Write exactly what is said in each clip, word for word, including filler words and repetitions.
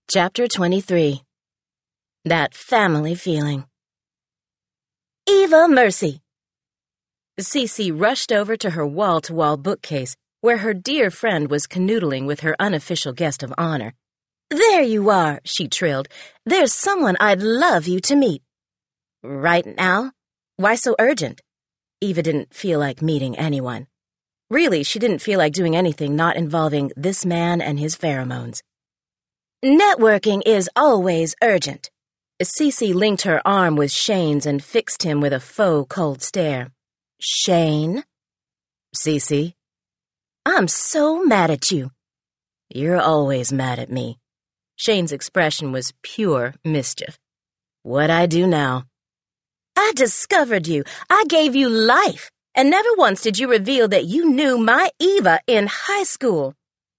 Chapter twenty-three. That Family Feeling. Eva Mercy! Cece rushed over to her wall-to-wall bookcase, where her dear friend was canoodling with her unofficial guest of honor. "There you are," she trilled. "There's someone I'd love you to meet." "Right now? Why so urgent?" Eva didn't feel like meeting anyone. Really, she didn't feel like doing anything not involving this man and his pheromones. "Networking is always urgent." Cece linked her arm with Shane's and fixed him with a faux cold stare. "Shane?" "Cece?" "I'm so mad at you." "You're always mad at me." Shane's expression was pure mischief. "What'd I do now?" "I discovered you. I gave you life. And never once did you reveal that you knew my Eva in high school."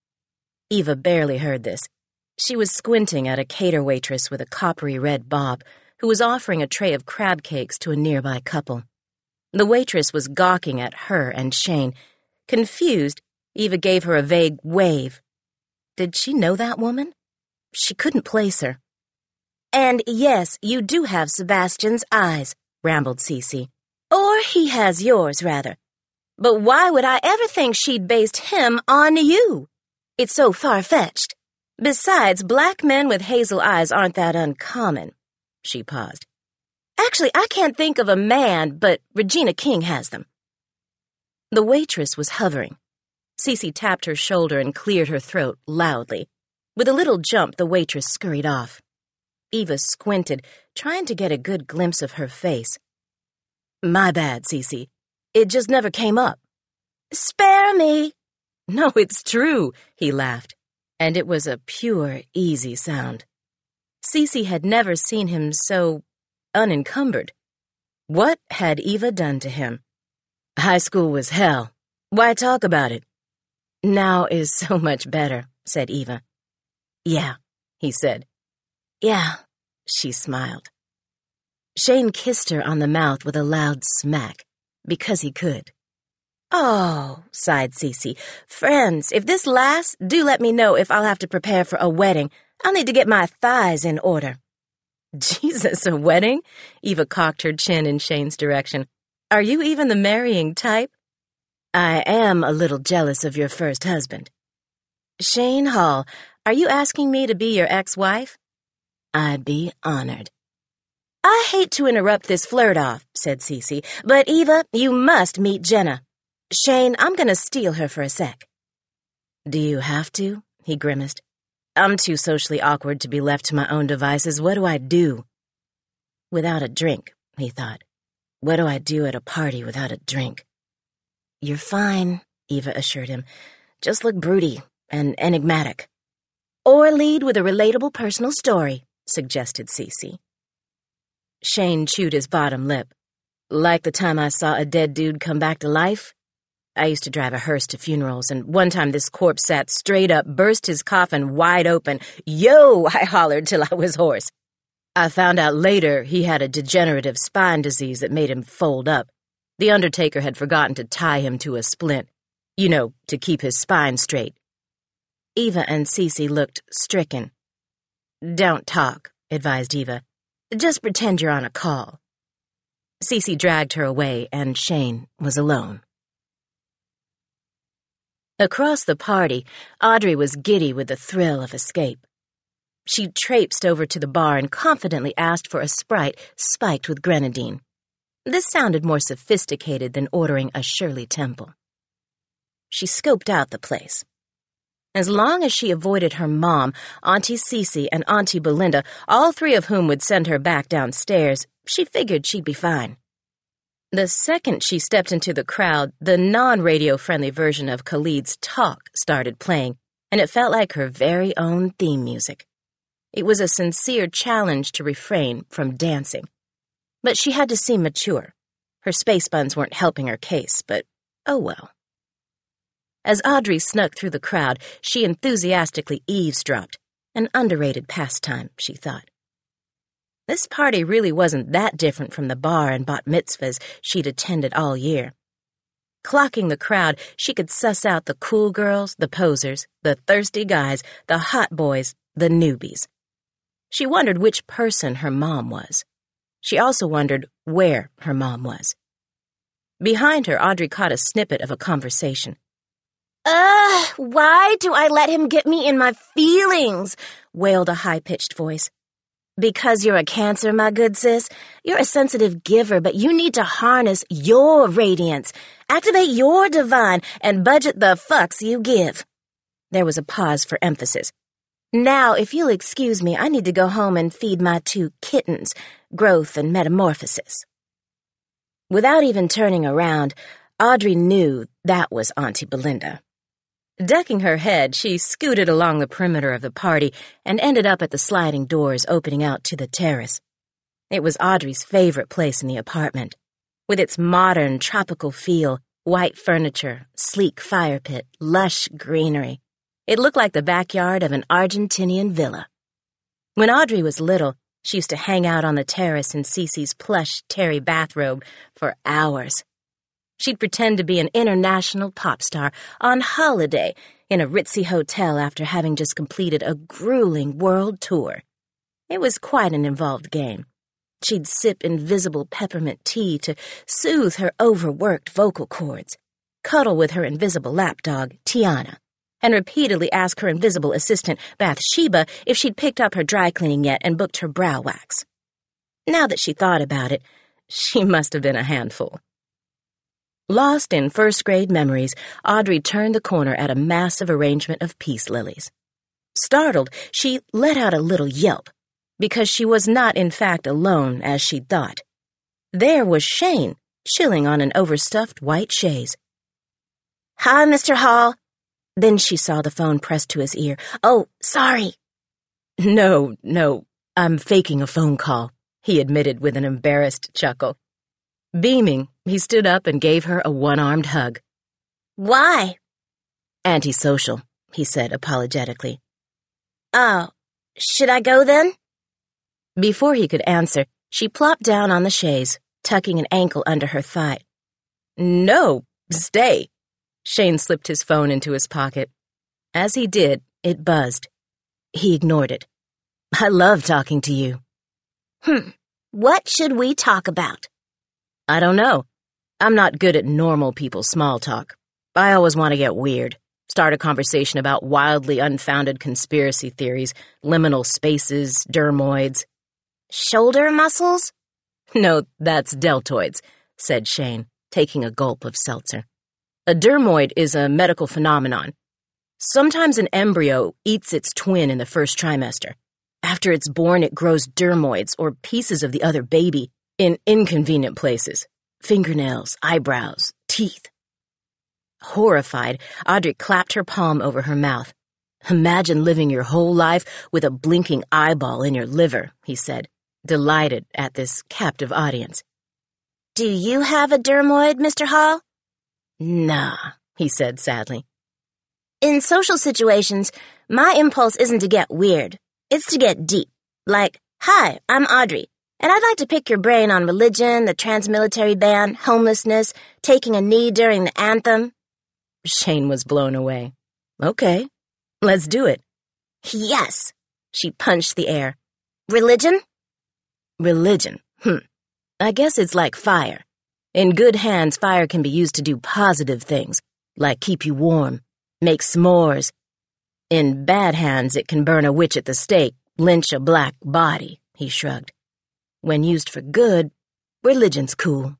Eva barely heard this. She was squinting at a cater waitress with a coppery red bob who was offering a tray of crab cakes to a nearby couple. The waitress was gawking at her and Shane. Confused, Eva gave her a vague wave. Did she know that woman? She couldn't place her. "And yes, you do have Sebastian's eyes," rambled Cece. "Or he has yours, rather. But why would I ever think she'd based him on you? It's so far-fetched. Besides, black men with hazel eyes aren't that uncommon." She paused. "Actually, I can't think of a man, but Regina King has them." The waitress was hovering. Cece tapped her shoulder and cleared her throat loudly. With a little jump, the waitress scurried off. Eva squinted, trying to get a good glimpse of her face. "My bad, Cece. It just never came up." "Spare me." "No, it's true," he laughed. And it was a pure, easy sound. Cece had never seen him so unencumbered. What had Eva done to him? "High school was hell. Why talk about it?" "Now is so much better," said Eva. "Yeah," he said. "Yeah," she smiled. Shane kissed her on the mouth with a loud smack, because he could. "Oh," sighed Cece. "Friends, if this lasts, do let me know if I'll have to prepare for a wedding. I'll need to get my thighs in order." "Jesus, a wedding?" Eva cocked her chin in Shane's direction. "Are you even the marrying type?" "I am a little jealous of your first husband." "Shane Hall, are you asking me to be your ex-wife?" "I'd be honored." "I hate to interrupt this flirt-off," said Cece, "but Eva, you must meet Jenna. Shane, I'm gonna steal her for a sec." "Do you have to?" he grimaced. "I'm too socially awkward to be left to my own devices. What do I do?" "Without a drink," he thought. "What do I do at a party without a drink?" "You're fine," Eva assured him. "Just look broody and enigmatic." "Or lead with a relatable personal story," suggested Cece. Shane chewed his bottom lip. "Like the time I saw a dead dude come back to life? I used to drive a hearse to funerals, and one time this corpse sat straight up, burst his coffin wide open. 'Yo!' I hollered till I was hoarse. I found out later he had a degenerative spine disease that made him fold up. The undertaker had forgotten to tie him to a splint. You know, to keep his spine straight." Eva and Cece looked stricken. "Don't talk," advised Eva. "Just pretend you're on a call." Cece dragged her away, and Shane was alone. Across the party, Audrey was giddy with the thrill of escape. She traipsed over to the bar and confidently asked for a Sprite spiked with grenadine. This sounded more sophisticated than ordering a Shirley Temple. She scoped out the place. As long as she avoided her mom, Auntie Cece, and Auntie Belinda, all three of whom would send her back downstairs, she figured she'd be fine. The second she stepped into the crowd, the non-radio-friendly version of Khalid's Talk started playing, and it felt like her very own theme music. It was a sincere challenge to refrain from dancing. But she had to seem mature. Her space buns weren't helping her case, but oh well. As Audrey snuck through the crowd, she enthusiastically eavesdropped, an underrated pastime, she thought. This party really wasn't that different from the bar and bat mitzvahs she'd attended all year. Clocking the crowd, she could suss out the cool girls, the posers, the thirsty guys, the hot boys, the newbies. She wondered which person her mom was. She also wondered where her mom was. Behind her, Audrey caught a snippet of a conversation. Ugh, why do I let him get me in my feelings? Wailed a high-pitched voice. Because you're a Cancer, my good sis. You're a sensitive giver, but you need to harness your radiance, activate your divine, and budget the fucks you give. There was a pause for emphasis. Now, if you'll excuse me, I need to go home and feed my two kittens, Growth and Metamorphosis. Without even turning around, Audrey knew that was Auntie Belinda. Ducking her head, she scooted along the perimeter of the party and ended up at the sliding doors opening out to the terrace. It was Audrey's favorite place in the apartment, with its modern, tropical feel, white furniture, sleek fire pit, lush greenery. It looked like the backyard of an Argentinian villa. When Audrey was little, she used to hang out on the terrace in Cece's plush terry bathrobe for hours. She'd pretend to be an international pop star on holiday in a ritzy hotel after having just completed a grueling world tour. It was quite an involved game. She'd sip invisible peppermint tea to soothe her overworked vocal cords, cuddle with her invisible lapdog, Tiana, and repeatedly ask her invisible assistant, Bathsheba, if she'd picked up her dry cleaning yet and booked her brow wax. Now that she thought about it, she must have been a handful. Lost in first-grade memories, Audrey turned the corner at a massive arrangement of peace lilies. Startled, she let out a little yelp, because she was not in fact alone as she'd thought. There was Shane, chilling on an overstuffed white chaise. "Hi, Mister Hall." Then she saw the phone pressed to his ear. "Oh, sorry." No, no, I'm faking a phone call," he admitted with an embarrassed chuckle. Beaming, he stood up and gave her a one-armed hug. "Why?" "Antisocial," he said apologetically. "Oh, should I go then?" Before he could answer, she plopped down on the chaise, tucking an ankle under her thigh. "No, stay." Shane slipped his phone into his pocket. As he did, it buzzed. He ignored it. "I love talking to you." Hmm, what should we talk about?" "I don't know. I'm not good at normal people small talk. I always want to get weird. Start a conversation about wildly unfounded conspiracy theories, liminal spaces, dermoids." "Shoulder muscles?" "No, that's deltoids," said Shane, taking a gulp of seltzer. "A dermoid is a medical phenomenon. Sometimes an embryo eats its twin in the first trimester. After it's born, it grows dermoids, or pieces of the other baby, in inconvenient places. Fingernails, eyebrows, teeth." Horrified, Audrey clapped her palm over her mouth. "Imagine living your whole life with a blinking eyeball in your liver," he said, delighted at this captive audience. "Do you have a dermoid, Mister Hall?" "Nah," he said sadly. "In social situations, my impulse isn't to get weird. It's to get deep. Like, hi, I'm Audrey, and I'd like to pick your brain on religion, the trans-military ban, homelessness, taking a knee during the anthem." Shane was blown away. "Okay, let's do it." "Yes." She punched the air. "Religion?" "Religion, hmm. I guess it's like fire. In good hands, fire can be used to do positive things, like keep you warm, make s'mores. In bad hands, it can burn a witch at the stake, lynch a black body," he shrugged. "When used for good, religion's cool."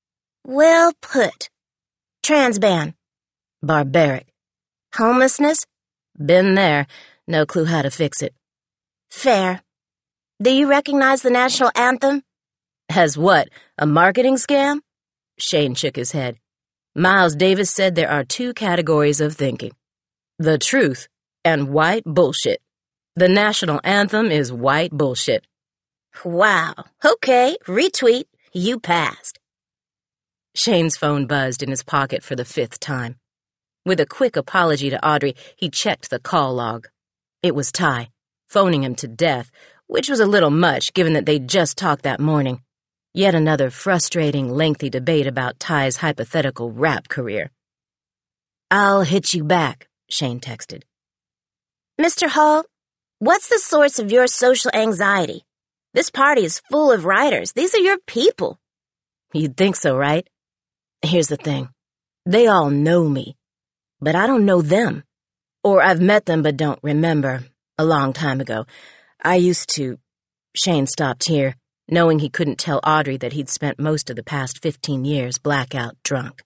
"Well put. Trans ban?" "Barbaric." "Homelessness?" "Been there. No clue how to fix it." "Fair. Do you recognize the national anthem?" "As what, a marketing scam?" Shane shook his head. "Miles Davis said there are two categories of thinking. The truth and white bullshit. The national anthem is white bullshit." "Wow. Okay, retweet. You passed." Shane's phone buzzed in his pocket for the fifth time. With a quick apology to Audrey, he checked the call log. It was Ty, phoning him to death, which was a little much given that they'd just talked that morning. Yet another frustrating, lengthy debate about Ty's hypothetical rap career. "I'll hit you back," Shane texted. "Mister Hall, What's the source of your social anxiety? This party is full of writers. These are your people. You'd think so, right? Here's the thing. They all know me, but I don't know them. Or I've met them but don't remember. A long time ago. I used to... Shane stopped here, knowing he couldn't tell Audrey that he'd spent most of the past fifteen years blackout drunk.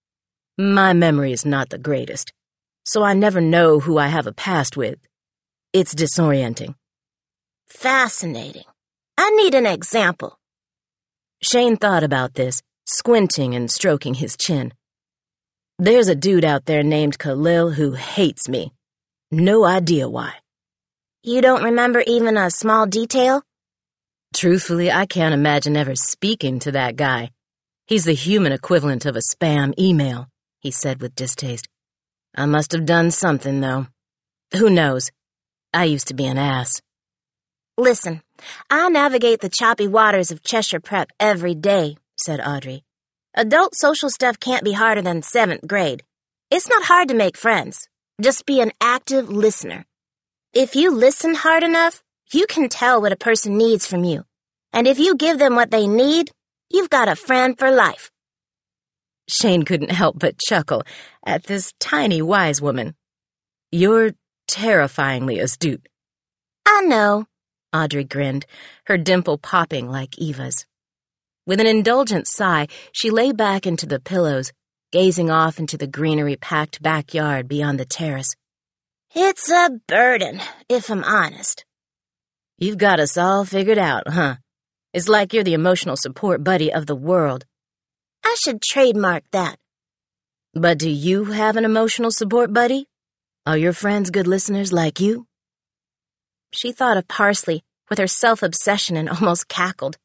My memory is not the greatest, so I never know who I have a past with. It's disorienting. Fascinating. I need an example. Shane thought about this, squinting and stroking his chin. There's a dude out there named Khalil who hates me. No idea why. You don't remember even a small detail? Truthfully, I can't imagine ever speaking to that guy. He's the human equivalent of a spam email, he said with distaste. I must have done something, though. Who knows? I used to be an ass. Listen, I navigate the choppy waters of Cheshire Prep every day, said Audrey. Adult social stuff can't be harder than seventh grade. It's not hard to make friends. Just be an active listener. If you listen hard enough, you can tell what a person needs from you. And if you give them what they need, you've got a friend for life. Shane couldn't help but chuckle at this tiny wise woman. You're terrifyingly astute. I know, Audrey grinned, her dimple popping like Eva's. With an indulgent sigh, she lay back into the pillows, gazing off into the greenery-packed backyard beyond the terrace. It's a burden, if I'm honest. You've got us all figured out, huh? It's like you're the emotional support buddy of the world. I should trademark that. But do you have an emotional support buddy? Are your friends good listeners like you? She thought of Parsley with her self-obsession and almost cackled.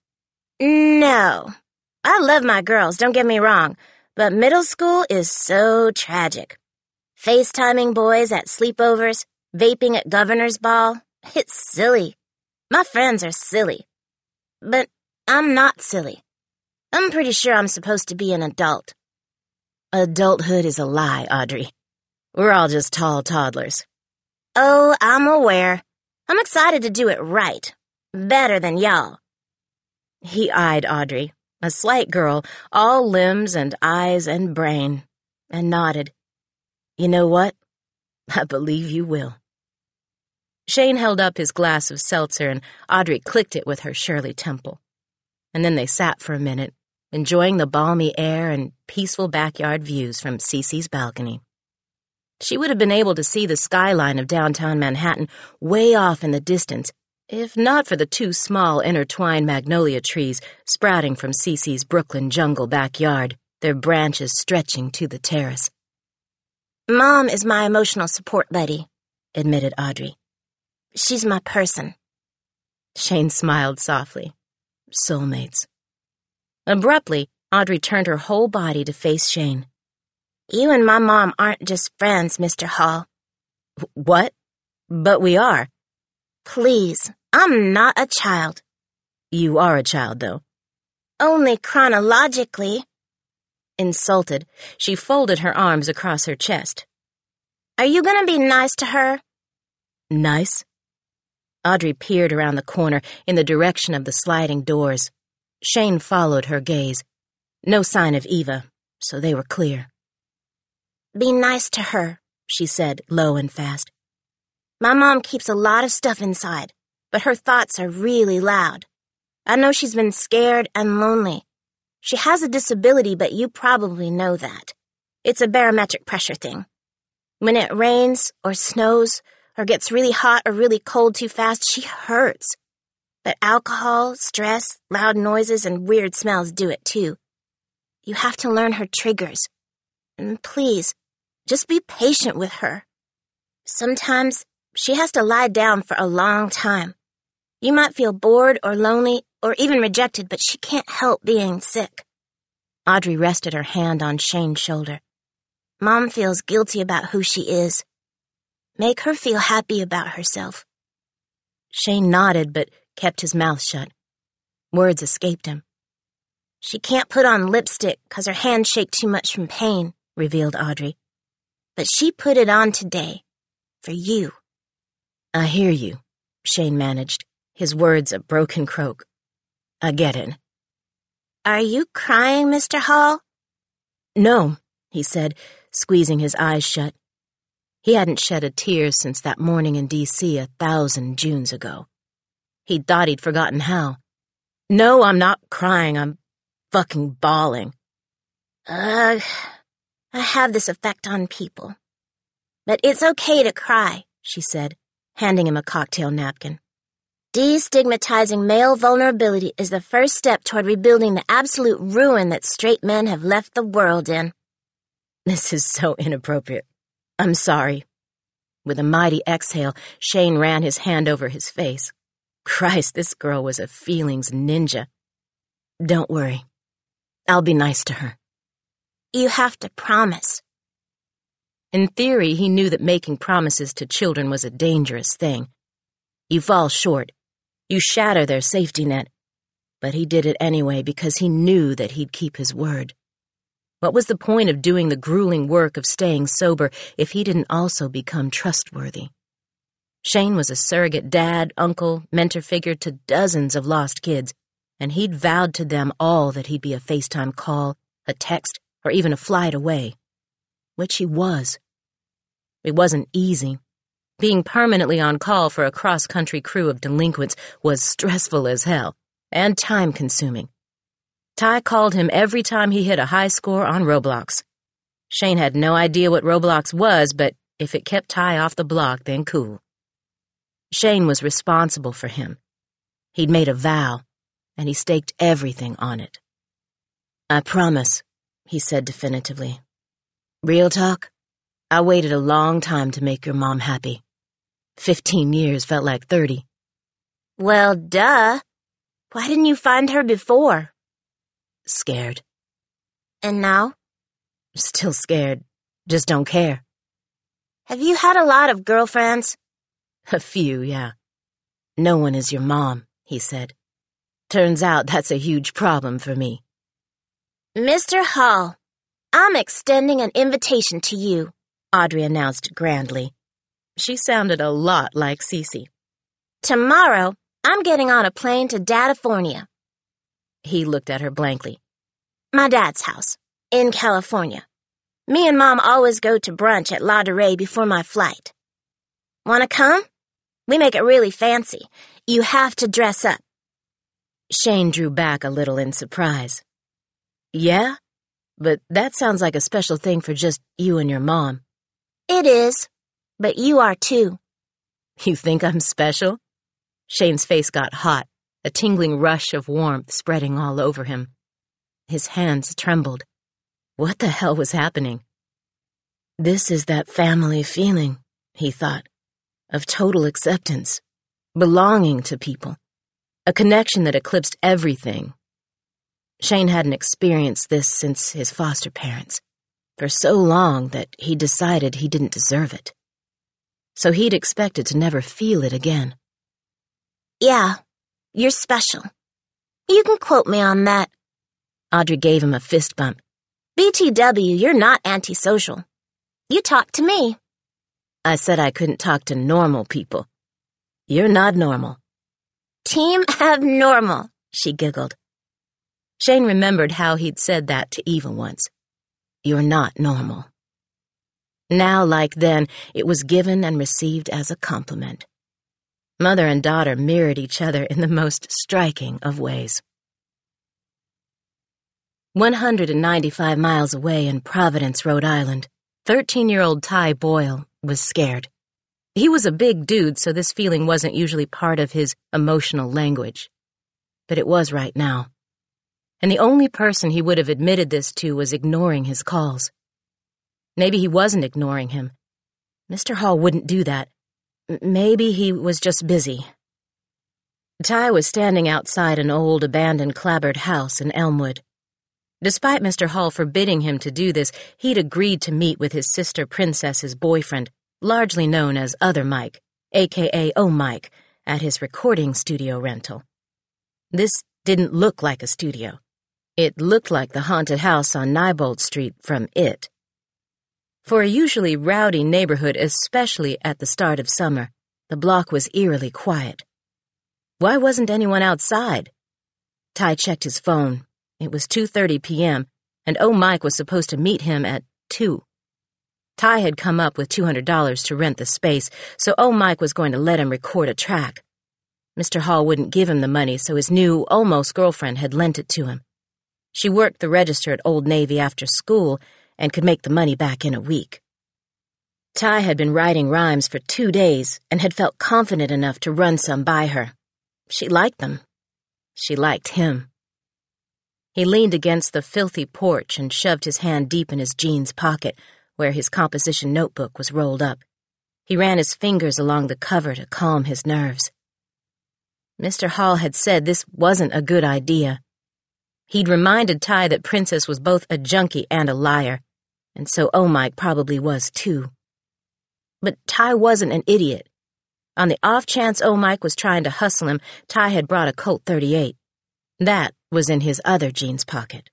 No. I love my girls, don't get me wrong, but middle school is so tragic. FaceTiming boys at sleepovers, vaping at governor's ball. It's silly. My friends are silly. But I'm not silly. I'm pretty sure I'm supposed to be an adult. Adulthood is a lie, Audrey. We're all just tall toddlers. Oh, I'm aware. I'm excited to do it right. Better than y'all. He eyed Audrey, a slight girl, all limbs and eyes and brain, and nodded. You know what? I believe you will. Shane held up his glass of seltzer and Audrey clicked it with her Shirley Temple. And then they sat for a minute, enjoying the balmy air and peaceful backyard views from Cece's balcony. She would have been able to see the skyline of downtown Manhattan way off in the distance, if not for the two small intertwined magnolia trees sprouting from Cece's Brooklyn jungle backyard, their branches stretching to the terrace. Mom is my emotional support buddy, admitted Audrey. She's my person. Shane smiled softly. Soulmates. Abruptly, Audrey turned her whole body to face Shane. You and my mom aren't just friends, Mister Hall. What? But we are. Please, I'm not a child. You are a child, though. Only chronologically. Insulted, she folded her arms across her chest. Are you gonna be nice to her? Nice? Audrey peered around the corner in the direction of the sliding doors. Shane followed her gaze. No sign of Eva, so they were clear. Be nice to her, she said, low and fast. My mom keeps a lot of stuff inside, but her thoughts are really loud. I know she's been scared and lonely. She has a disability, but you probably know that. It's a barometric pressure thing. When it rains or snows or gets really hot or really cold too fast, she hurts. But alcohol, stress, loud noises, and weird smells do it too. You have to learn her triggers. And please, just be patient with her. Sometimes she has to lie down for a long time. You might feel bored or lonely or even rejected, but she can't help being sick. Audrey rested her hand on Shane's shoulder. Mom feels guilty about who she is. Make her feel happy about herself. Shane nodded but kept his mouth shut. Words escaped him. She can't put on lipstick because her hands shake too much from pain, revealed Audrey. But she put it on today. For you. I hear you, Shane managed, his words a broken croak. I get it. Are you crying, Mister Hall? No, he said, squeezing his eyes shut. He hadn't shed a tear since that morning in D C a thousand Junes ago. He'd thought he'd forgotten how. No, I'm not crying, I'm fucking bawling. Ugh, I have this effect on people. But it's okay to cry, she said, handing him a cocktail napkin. Destigmatizing male vulnerability is the first step toward rebuilding the absolute ruin that straight men have left the world in. This is so inappropriate. I'm sorry. With a mighty exhale, Shane ran his hand over his face. Christ, this girl was a feelings ninja. Don't worry. I'll be nice to her. You have to promise. In theory, he knew that making promises to children was a dangerous thing. You fall short. You shatter their safety net. But he did it anyway because he knew that he'd keep his word. What was the point of doing the grueling work of staying sober if he didn't also become trustworthy? Shane was a surrogate dad, uncle, mentor figure to dozens of lost kids, and he'd vowed to them all that he'd be a FaceTime call, a text, or even a flight away. Which he was. It wasn't easy. Being permanently on call for a cross-country crew of delinquents was stressful as hell, and time-consuming. Ty called him every time he hit a high score on Roblox. Shane had no idea what Roblox was, but if it kept Ty off the block, then cool. Shane was responsible for him. He'd made a vow, and he staked everything on it. I promise, he said definitively. Real talk, I waited a long time to make your mom happy. Fifteen years felt like thirty. Well, duh. Why didn't you find her before? Scared. And now? Still scared. Just don't care. Have you had a lot of girlfriends? A few, yeah. No one is your mom, he said. Turns out that's a huge problem for me. Mister Hall, I'm extending an invitation to you, Audrey announced grandly. She sounded a lot like Cece. Tomorrow, I'm getting on a plane to Datafornia. He looked at her blankly. My dad's house, in California. Me and Mom always go to brunch at La Durée before my flight. Wanna come? We make it really fancy. You have to dress up. Shane drew back a little in surprise. Yeah? But that sounds like a special thing for just you and your mom. It is, but you are too. You think I'm special? Shane's face got hot, a tingling rush of warmth spreading all over him. His hands trembled. What the hell was happening? This is that family feeling, he thought, of total acceptance, belonging to people, a connection that eclipsed everything. Shane hadn't experienced this since his foster parents, for so long that he decided he didn't deserve it. So he'd expected to never feel it again. Yeah, you're special. You can quote me on that. Audrey gave him a fist bump. B T W, you're not antisocial. You talk to me. I said I couldn't talk to normal people. You're not normal. Team abnormal, she giggled. Shane remembered how he'd said that to Eva once. You're not normal. Now, like then, it was given and received as a compliment. Mother and daughter mirrored each other in the most striking of ways. one hundred ninety-five miles away in Providence, Rhode Island, thirteen-year-old Ty Boyle was scared. He was a big dude, so this feeling wasn't usually part of his emotional language. But it was right now. And the only person he would have admitted this to was ignoring his calls. Maybe he wasn't ignoring him. Mister Hall wouldn't do that. M- maybe he was just busy. Ty was standing outside an old, abandoned, clapboard house in Elmwood. Despite Mister Hall forbidding him to do this, he'd agreed to meet with his sister Princess's boyfriend, largely known as Other Mike, a k a. Oh Mike, at his recording studio rental. This didn't look like a studio. It looked like the haunted house on Neibolt Street from It. For a usually rowdy neighborhood, especially at the start of summer, The block was eerily quiet. Why wasn't anyone outside? Ty checked his phone. It was two thirty p.m., and Oh Mike was supposed to meet him at two. Ty had come up with two hundred dollars to rent the space, so Oh Mike was going to let him record a track. Mister Hall wouldn't give him the money, so his new, almost girlfriend had lent it to him. She worked the register at Old Navy after school and could make the money back in a week. Ty had been writing rhymes for two days and had felt confident enough to run some by her. She liked them. She liked him. He leaned against the filthy porch and shoved his hand deep in his jeans pocket, where his composition notebook was rolled up. He ran his fingers along the cover to calm his nerves. Mister Hall had said this wasn't a good idea. He'd reminded Ty that Princess was both a junkie and a liar, and so Oh Mike probably was too. But Ty wasn't an idiot. On the off chance Oh Mike was trying to hustle him, Ty had brought a Colt thirty-eight. That was in his other jeans pocket.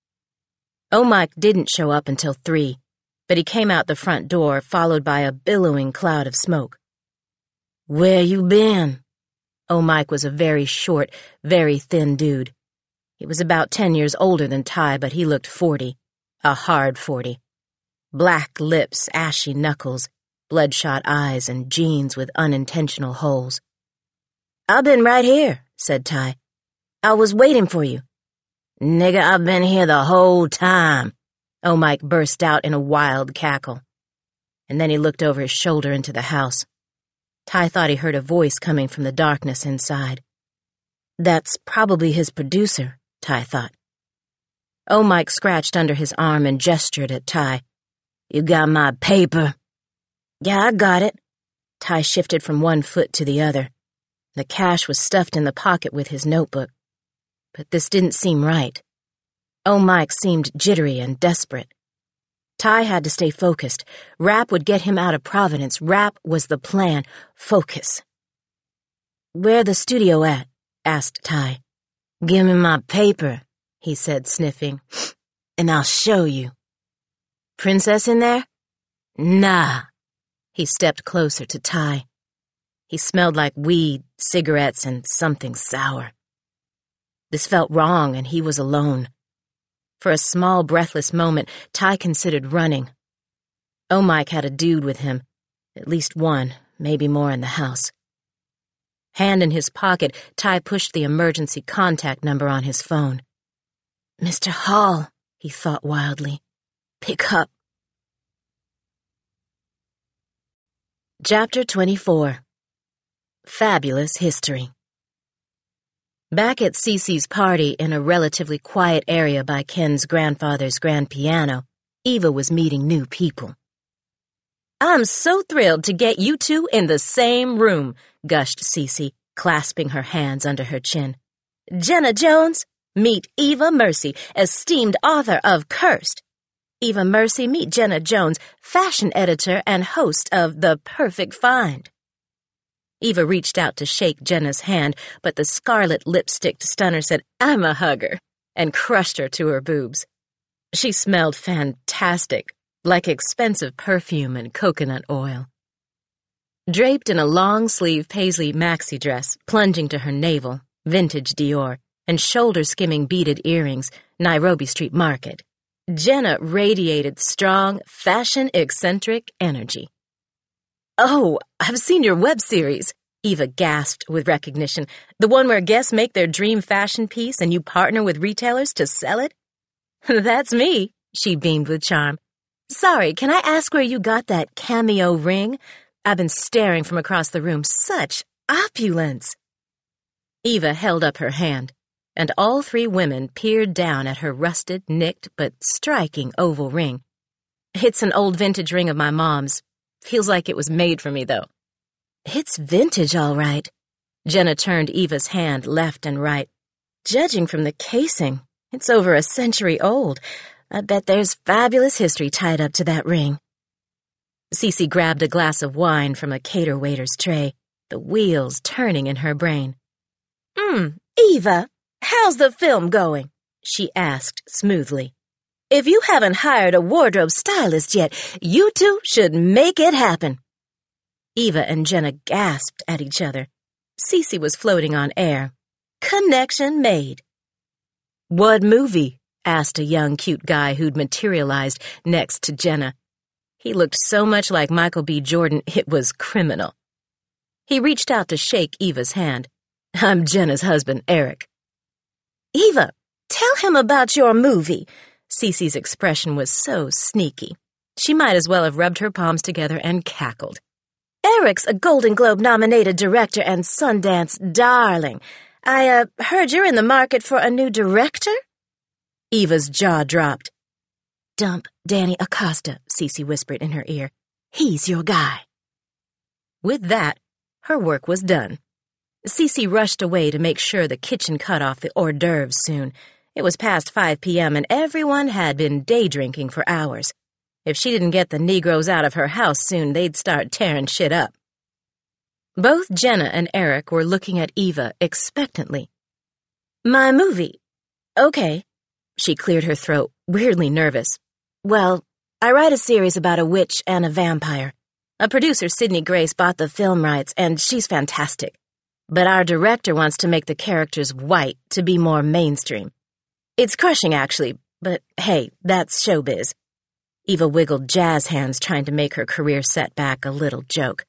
Oh Mike didn't show up until three, but he came out the front door, followed by a billowing cloud of smoke. "Where you been?" Oh Mike was a very short, very thin dude. He was about ten years older than Ty, but he looked forty, a hard forty. Black lips, ashy knuckles, bloodshot eyes, and jeans with unintentional holes. "I've been right here," said Ty. "I was waiting for you." "Nigga, I've been here the whole time," Oh Mike burst out in a wild cackle. And then he looked over his shoulder into the house. Ty thought he heard a voice coming from the darkness inside. That's probably his producer, Ty thought. Oh Mike scratched under his arm and gestured at Ty. "You got my paper?" "Yeah, I got it." Ty shifted from one foot to the other. The cash was stuffed in the pocket with his notebook. But this didn't seem right. Oh Mike seemed jittery and desperate. Ty had to stay focused. Rap would get him out of Providence. Rap was the plan. Focus. "Where the studio at?" asked Ty. "Give me my paper," he said, sniffing, "and I'll show you." "Princess in there?" "Nah." He stepped closer to Ty. He smelled like weed, cigarettes, and something sour. This felt wrong, and he was alone. For a small, breathless moment, Ty considered running. Oh Mike had a dude with him. At least one, maybe more in the house. Hand in his pocket, Ty pushed the emergency contact number on his phone. "Mister Hall," he thought wildly. "Pick up." Chapter twenty-four. Fabulous History. Back at Cece's party in a relatively quiet area by Ken's grandfather's grand piano, Eva was meeting new people. "I'm so thrilled to get you two in the same room," gushed Cece, clasping her hands under her chin. "Jenna Jones, meet Eva Mercy, esteemed author of Cursed. Eva Mercy, meet Jenna Jones, fashion editor and host of The Perfect Find." Eva reached out to shake Jenna's hand, but the scarlet lipsticked stunner said, "I'm a hugger," and crushed her to her boobs. She smelled fantastic, like expensive perfume and coconut oil. Draped in a long-sleeve paisley maxi dress, plunging to her navel, vintage Dior, and shoulder-skimming beaded earrings, Nairobi Street Market, Jenna radiated strong, fashion-eccentric energy. "Oh, I've seen your web series," Eva gasped with recognition. "The one where guests make their dream fashion piece and you partner with retailers to sell it?" "That's me," she beamed with charm. "Sorry, can I ask where you got that cameo ring? I've been staring from across the room. Such opulence." Eva held up her hand, and all three women peered down at her rusted, nicked, but striking oval ring. "It's an old vintage ring of my mom's. Feels like it was made for me, though." "It's vintage, all right." Jenna turned Eva's hand left and right. "Judging from the casing, it's over a century old. I bet there's fabulous history tied up to that ring." Cece grabbed a glass of wine from a cater waiter's tray, the wheels turning in her brain. Hmm, Eva, how's the film going?" she asked smoothly. "If you haven't hired a wardrobe stylist yet, you two should make it happen." Eva and Jenna gasped at each other. Cece was floating on air. Connection made. "What movie?" asked a young, cute guy who'd materialized next to Jenna. He looked so much like Michael B. Jordan, it was criminal. He reached out to shake Eva's hand. "I'm Jenna's husband, Eric." "Eva, tell him about your movie." Cece's expression was so sneaky. She might as well have rubbed her palms together and cackled. "Eric's a Golden Globe-nominated director and Sundance darling. I, uh, heard you're in the market for a new director?" Eva's jaw dropped. "Dump Danny Acosta," Cece whispered in her ear. "He's your guy." With that, her work was done. Cece rushed away to make sure the kitchen cut off the hors d'oeuvres soon. It was past five p.m. and everyone had been day drinking for hours. If she didn't get the Negroes out of her house soon, they'd start tearing shit up. Both Jenna and Eric were looking at Eva expectantly. "My movie. Okay." She cleared her throat, weirdly nervous. "Well, I write a series about a witch and a vampire. A producer, Sydney Grace, bought the film rights, and she's fantastic. But our director wants to make the characters white to be more mainstream. It's crushing, actually, but hey, that's showbiz." Eva wiggled jazz hands, trying to make her career setback a little joke.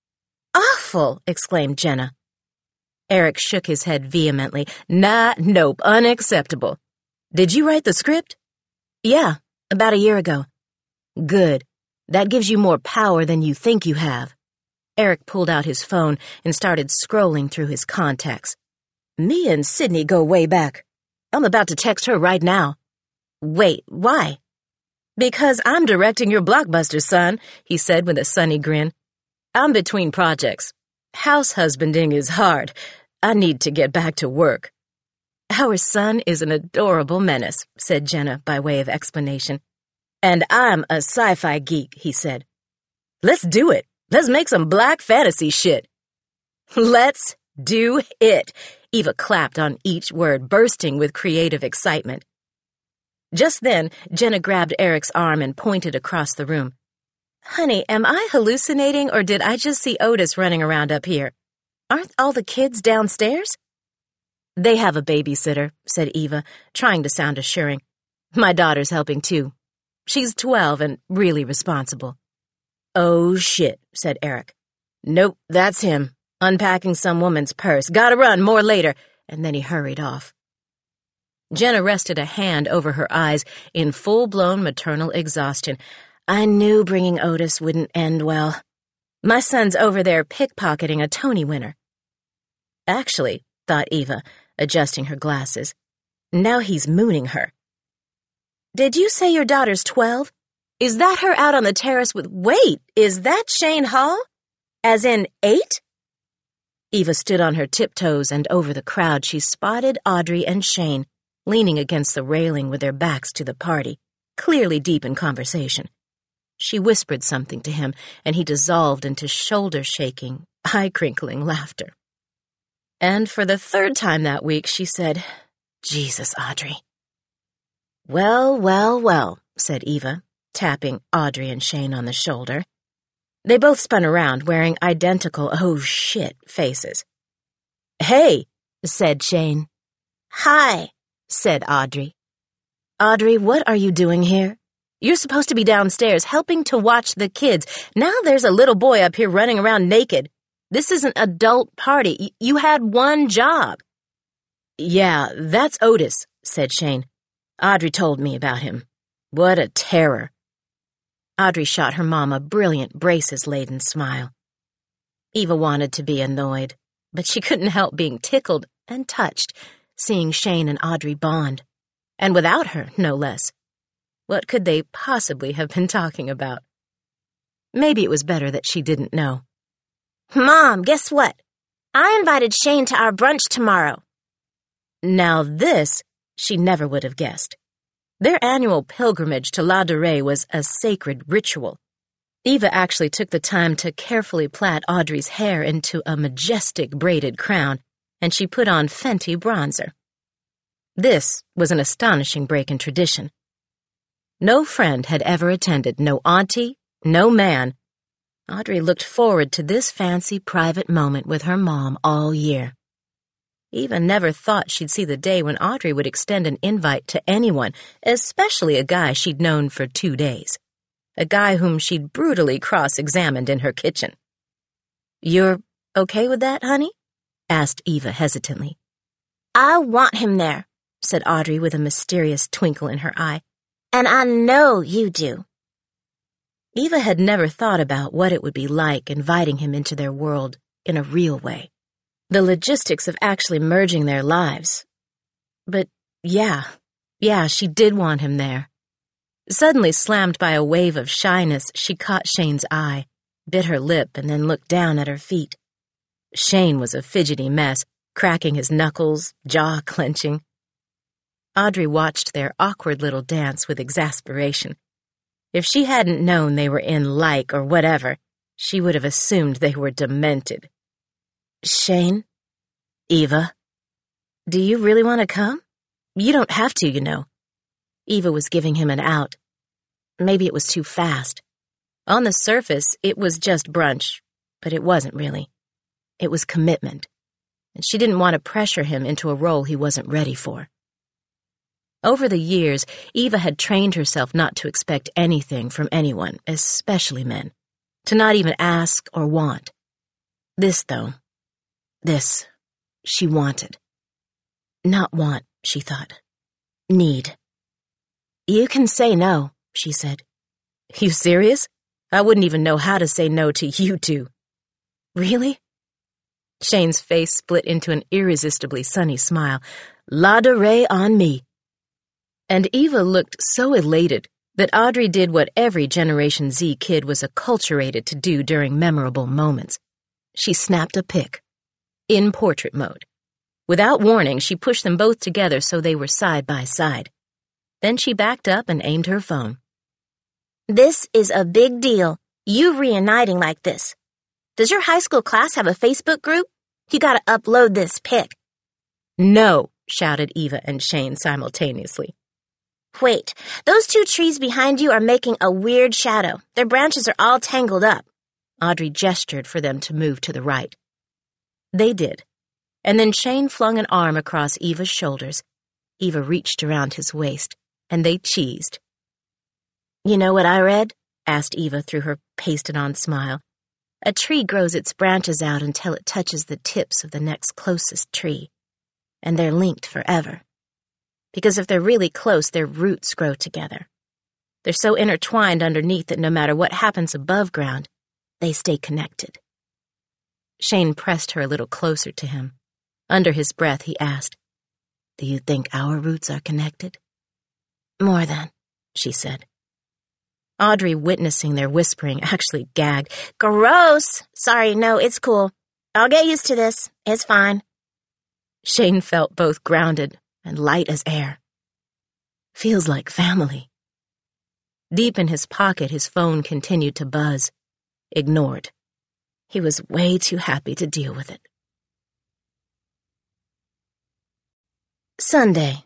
"Awful!" exclaimed Jenna. Eric shook his head vehemently. "Nah, nope, unacceptable. Did you write the script?" "Yeah, about a year ago." "Good. That gives you more power than you think you have." Eric pulled out his phone and started scrolling through his contacts. "Me and Sydney go way back. I'm about to text her right now." "Wait, why?" "Because I'm directing your blockbuster, son," he said with a sunny grin. "I'm between projects. House husbanding is hard. I need to get back to work." "Our son is an adorable menace," said Jenna by way of explanation. "And I'm a sci-fi geek," he said. "Let's do it. Let's make some black fantasy shit." "Let's do it," Eva clapped on each word, bursting with creative excitement. Just then, Jenna grabbed Eric's arm and pointed across the room. "Honey, am I hallucinating, or did I just see Otis running around up here? Aren't all the kids downstairs?" "They have a babysitter," said Eva, trying to sound assuring. "My daughter's helping too. She's twelve and really responsible." "Oh, shit," said Eric. "Nope, that's him, unpacking some woman's purse. Gotta run, more later," and then he hurried off. Jenna rested a hand over her eyes in full-blown maternal exhaustion. "I knew bringing Otis wouldn't end well. My son's over there pickpocketing a Tony winner." "Actually," thought Eva, adjusting her glasses, "now he's mooning her." "Did you say your daughter's twelve? Is that her out on the terrace with— Wait, is that Shane Hall? As in eight?" Eva stood on her tiptoes, and over the crowd she spotted Audrey and Shane, leaning against the railing with their backs to the party, clearly deep in conversation. She whispered something to him, and he dissolved into shoulder-shaking, eye-crinkling laughter. And for the third time that week, she said, "Jesus, Audrey." "Well, well, well," said Eva, tapping Audrey and Shane on the shoulder. They both spun around, wearing identical oh shit faces. "Hey," said Shane. "Hi," said Audrey. "Audrey, what are you doing here? You're supposed to be downstairs helping to watch the kids. Now there's a little boy up here running around naked. This is an adult party. Y- you had one job." "Yeah, that's Otis," said Shane. "Audrey told me about him. What a terror." Audrey shot her mom a brilliant, braces-laden smile. Eva wanted to be annoyed, but she couldn't help being tickled and touched, seeing Shane and Audrey bond. And without her, no less. What could they possibly have been talking about? Maybe it was better that she didn't know. "Mom, guess what? I invited Shane to our brunch tomorrow." Now this, she never would have guessed. Their annual pilgrimage to La Durée was a sacred ritual. Eva actually took the time to carefully plait Audrey's hair into a majestic braided crown, and she put on Fenty bronzer. This was an astonishing break in tradition. No friend had ever attended, no auntie, no man. Audrey looked forward to this fancy private moment with her mom all year. Eva never thought she'd see the day when Audrey would extend an invite to anyone, especially a guy she'd known for two days. A guy whom she'd brutally cross-examined in her kitchen. "You're okay with that, honey?" asked Eva hesitantly. "I want him there," said Audrey with a mysterious twinkle in her eye. "And I know you do." Eva had never thought about what it would be like inviting him into their world in a real way. The logistics of actually merging their lives. But yeah, yeah, she did want him there. Suddenly slammed by a wave of shyness, she caught Shane's eye, bit her lip, and then looked down at her feet. Shane was a fidgety mess, cracking his knuckles, jaw clenching. Audrey watched their awkward little dance with exasperation. If she hadn't known they were in like or whatever, she would have assumed they were demented. "Shane? Eva? Do you really want to come? You don't have to, you know." Eva was giving him an out. Maybe it was too fast. On the surface, it was just brunch, but it wasn't really. It was commitment, and she didn't want to pressure him into a role he wasn't ready for. Over the years, Eva had trained herself not to expect anything from anyone, especially men, to not even ask or want. This, though, this, she wanted. Not want, she thought. Need. "You can say no," she said. "You serious? I wouldn't even know how to say no to you two." "Really?" Shane's face split into an irresistibly sunny smile. "La de Rey on me." And Eva looked so elated that Audrey did what every Generation Z kid was acculturated to do during memorable moments. She snapped a pic, in portrait mode. Without warning, she pushed them both together so they were side by side. Then she backed up and aimed her phone. "This is a big deal, you reuniting like this. Does your high school class have a Facebook group? You gotta upload this pic." "No," shouted Eva and Shane simultaneously. "Wait, those two trees behind you are making a weird shadow. Their branches are all tangled up." Audrey gestured for them to move to the right. They did, and then Shane flung an arm across Eva's shoulders. Eva reached around his waist, and they cheesed. "You know what I read?" asked Eva through her pasted-on smile. "A tree grows its branches out until it touches the tips of the next closest tree, and they're linked forever. Because if they're really close, their roots grow together. They're so intertwined underneath that no matter what happens above ground, they stay connected." Shane pressed her a little closer to him. Under his breath, he asked, "Do you think our roots are connected?" "More than," she said. Audrey, witnessing their whispering, actually gagged. "Gross! Sorry, no, it's cool. I'll get used to this. It's fine." Shane felt both grounded and light as air. "Feels like family." Deep in his pocket, his phone continued to buzz. Ignored. He was way too happy to deal with it. Sunday.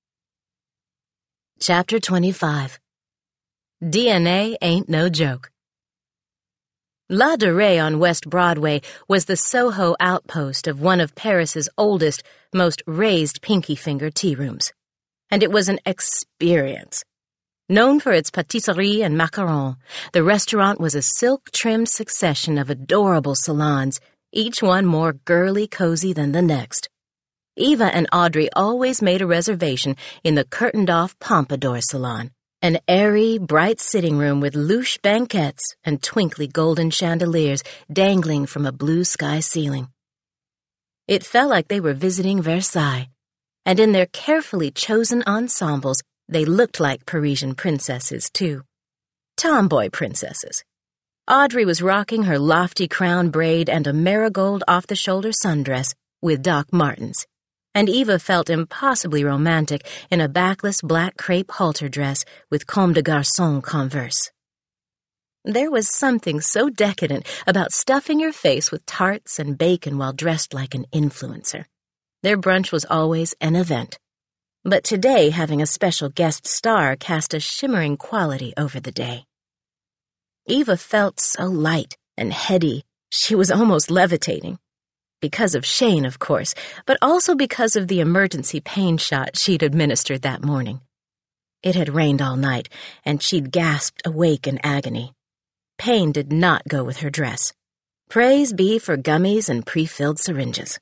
Chapter twenty-five. D N A ain't no joke. La de Rey on West Broadway was the Soho outpost of one of Paris's oldest, most raised pinky-finger tea rooms. And it was an experience. Known for its pâtisserie and macarons, the restaurant was a silk-trimmed succession of adorable salons, each one more girly cozy than the next. Eva and Audrey always made a reservation in the curtained-off Pompadour salon, an airy, bright sitting room with louche banquettes and twinkly golden chandeliers dangling from a blue sky ceiling. It felt like they were visiting Versailles, and in their carefully chosen ensembles, they looked like Parisian princesses, too. Tomboy princesses. Audrey was rocking her lofty crown braid and a marigold off-the-shoulder sundress with Doc Martens, and Eva felt impossibly romantic in a backless black crepe halter dress with Comme des Garçons Converse. There was something so decadent about stuffing your face with tarts and bacon while dressed like an influencer. Their brunch was always an event. But today, having a special guest star cast a shimmering quality over the day. Eva felt so light and heady. She was almost levitating. Because of Shane, of course, but also because of the emergency pain shot she'd administered that morning. It had rained all night, and she'd gasped awake in agony. Pain did not go with her dress. Praise be for gummies and pre-filled syringes.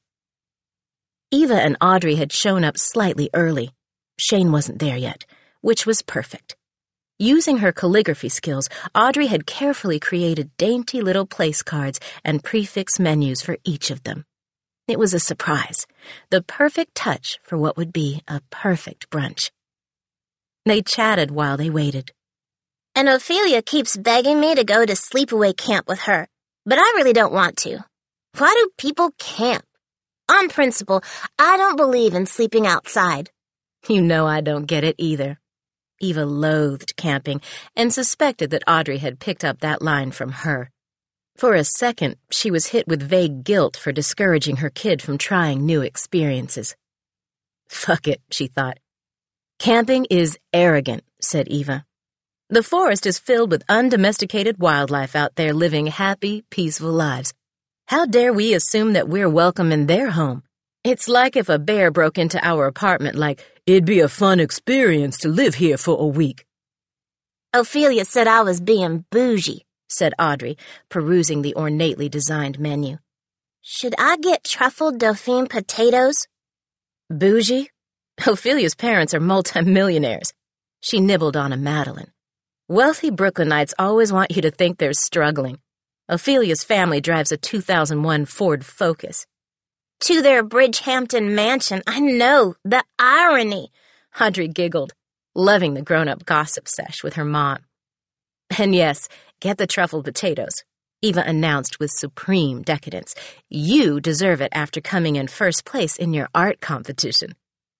Eva and Audrey had shown up slightly early. Shane wasn't there yet, which was perfect. Using her calligraphy skills, Audrey had carefully created dainty little place cards and prefix menus for each of them. It was a surprise, the perfect touch for what would be a perfect brunch. They chatted while they waited. And Ophelia keeps begging me to go to sleepaway camp with her, but I really don't want to. Why do people camp? On principle, I don't believe in sleeping outside. You know I don't get it either. Eva loathed camping and suspected that Audrey had picked up that line from her. For a second, she was hit with vague guilt for discouraging her kid from trying new experiences. Fuck it, she thought. Camping is arrogant, said Eva. The forest is filled with undomesticated wildlife out there living happy, peaceful lives. How dare we assume that we're welcome in their home? It's like if a bear broke into our apartment like, it'd be a fun experience to live here for a week. Ophelia said I was being bougie, said Audrey, perusing the ornately designed menu. Should I get truffled Dauphine potatoes? Bougie? Ophelia's parents are multimillionaires. She nibbled on a Madeleine. Wealthy Brooklynites always want you to think they're struggling. Ophelia's family drives a two thousand one Ford Focus. To their Bridgehampton mansion, I know, the irony. Audrey giggled, loving the grown-up gossip sesh with her mom. And yes, get the truffled potatoes, Eva announced with supreme decadence. You deserve it after coming in first place in your art competition.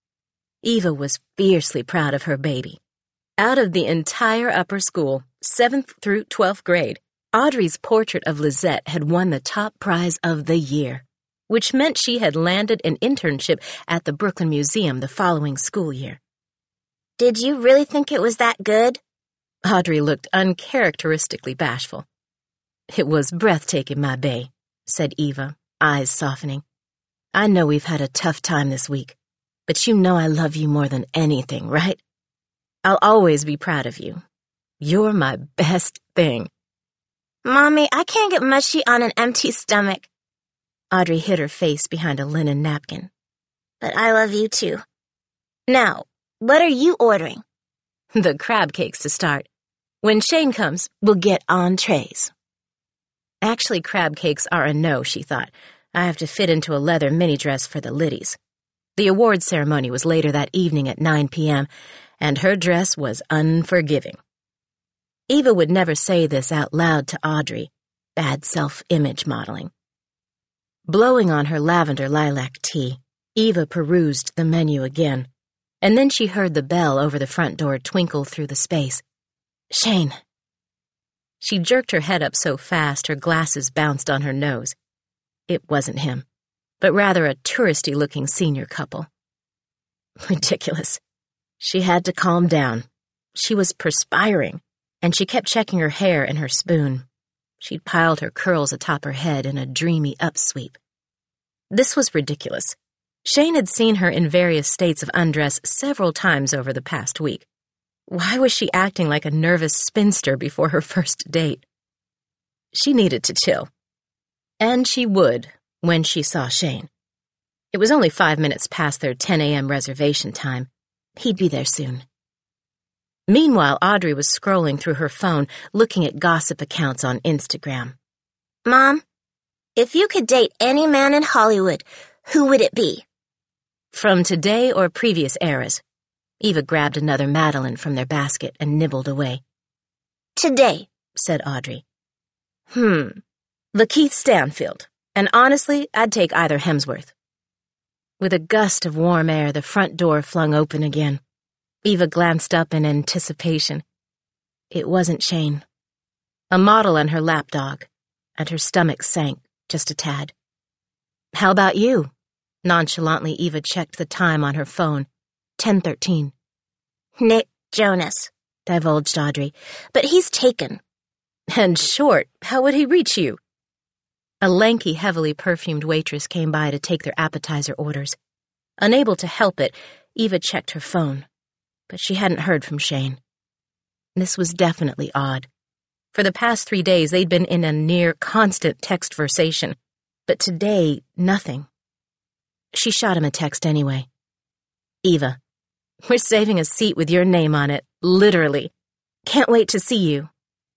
Eva was fiercely proud of her baby. Out of the entire upper school, seventh through twelfth grade, Audrey's portrait of Lizette had won the top prize of the year, which meant she had landed an internship at the Brooklyn Museum the following school year. Did you really think it was that good? Audrey looked uncharacteristically bashful. It was breathtaking, my bae, said Eva, eyes softening. I know we've had a tough time this week, but you know I love you more than anything, right? I'll always be proud of you. You're my best thing. Mommy, I can't get mushy on an empty stomach. Audrey hid her face behind a linen napkin. But I love you too. Now, what are you ordering? The crab cakes to start. When Shane comes, we'll get entrees. Actually, crab cakes are a no, she thought. I have to fit into a leather mini dress for the Liddies. The awards ceremony was later that evening at nine p.m., and her dress was unforgiving. Eva would never say this out loud to Audrey. Bad self-image modeling. Blowing on her lavender lilac tea, Eva perused the menu again, and then she heard the bell over the front door twinkle through the space. Shane. She jerked her head up so fast her glasses bounced on her nose. It wasn't him, but rather a touristy-looking senior couple. Ridiculous. She had to calm down. She was perspiring, and she kept checking her hair and her spoon. She'd piled her curls atop her head in a dreamy upsweep. This was ridiculous. Shane had seen her in various states of undress several times over the past week. Why was she acting like a nervous spinster before her first date? She needed to chill. And she would when she saw Shane. It was only five minutes past their ten a.m. reservation time. He'd be there soon. Meanwhile, Audrey was scrolling through her phone, looking at gossip accounts on Instagram. Mom, if you could date any man in Hollywood, who would it be? From today or previous eras. Eva grabbed another Madeleine from their basket and nibbled away. Today, said Audrey. Hmm. Lakeith Stanfield. And honestly, I'd take either Hemsworth. With a gust of warm air, the front door flung open again. Eva glanced up in anticipation. It wasn't Shane. A model and her lapdog, and her stomach sank just a tad. How about you? Nonchalantly, Eva checked the time on her phone. ten thirteen. Nick Jonas, divulged Audrey, but he's taken. And short, how would he reach you? A lanky, heavily perfumed waitress came by to take their appetizer orders. Unable to help it, Eva checked her phone, but she hadn't heard from Shane. This was definitely odd. For the past three days, they'd been in a near-constant text-versation, but today, nothing. She shot him a text anyway. Eva, we're saving a seat with your name on it, literally. Can't wait to see you.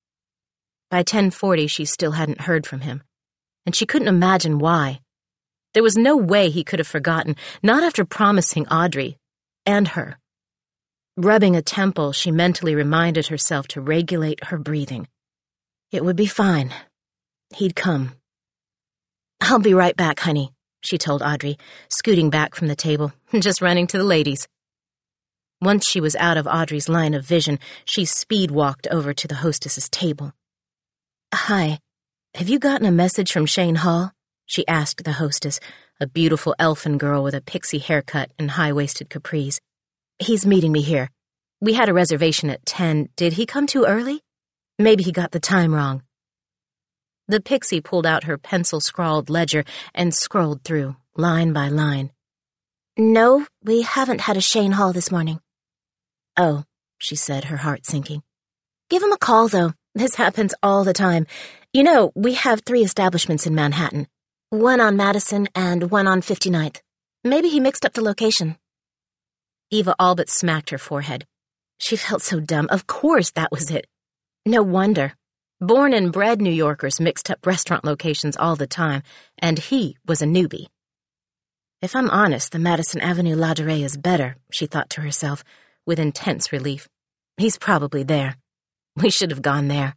By ten forty, she still hadn't heard from him, and she couldn't imagine why. There was no way he could have forgotten, not after promising Audrey, and her. Rubbing a temple, she mentally reminded herself to regulate her breathing. It would be fine. He'd come. I'll be right back, honey, she told Audrey, scooting back from the table, just running to the ladies. Once she was out of Audrey's line of vision, she speed-walked over to the hostess's table. Hi, have you gotten a message from Shane Hall? She asked the hostess, a beautiful elfin girl with a pixie haircut and high-waisted capris. He's meeting me here. We had a reservation at ten. Did he come too early? Maybe he got the time wrong. The pixie pulled out her pencil-scrawled ledger and scrolled through, line by line. No, we haven't had a Shane Hall this morning. Oh, she said, her heart sinking. Give him a call, though. This happens all the time. You know, we have three establishments in Manhattan. One on Madison and one on fifty-ninth. Maybe he mixed up the location. Eva all but smacked her forehead. She felt so dumb. Of course that was it. No wonder. Born and bred New Yorkers mixed up restaurant locations all the time, and he was a newbie. If I'm honest, the Madison Avenue Ladurée is better, she thought to herself, with intense relief. He's probably there. We should have gone there.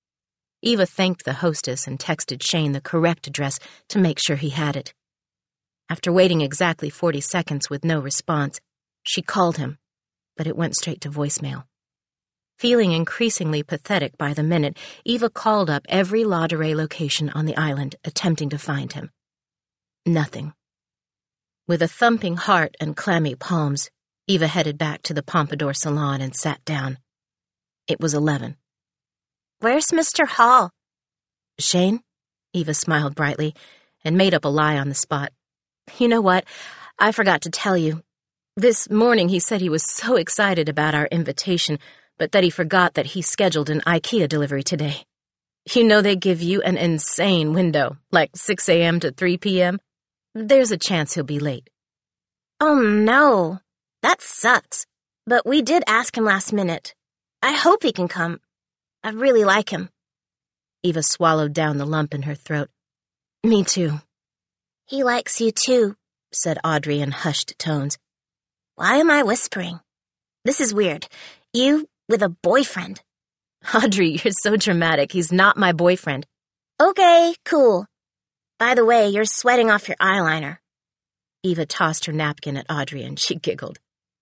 Eva thanked the hostess and texted Shane the correct address to make sure he had it. After waiting exactly forty seconds with no response, she called him, but it went straight to voicemail. Feeling increasingly pathetic by the minute, Eva called up every Ladurée location on the island, attempting to find him. Nothing. With a thumping heart and clammy palms, Eva headed back to the Pompadour Salon and sat down. It was eleven. Where's Mister Hall? Shane? Eva smiled brightly and made up a lie on the spot. You know what? I forgot to tell you. This morning he said he was so excited about our invitation, but that he forgot that he scheduled an IKEA delivery today. You know they give you an insane window, like six a.m. to three p.m.? There's a chance he'll be late. Oh, no. That sucks. But we did ask him last minute. I hope he can come. I really like him. Eva swallowed down the lump in her throat. Me too. He likes you too, said Audrey in hushed tones. Why am I whispering? This is weird. You with a boyfriend. Audrey, you're so dramatic. He's not my boyfriend. Okay, cool. By the way, you're sweating off your eyeliner. Eva tossed her napkin at Audrey and she giggled.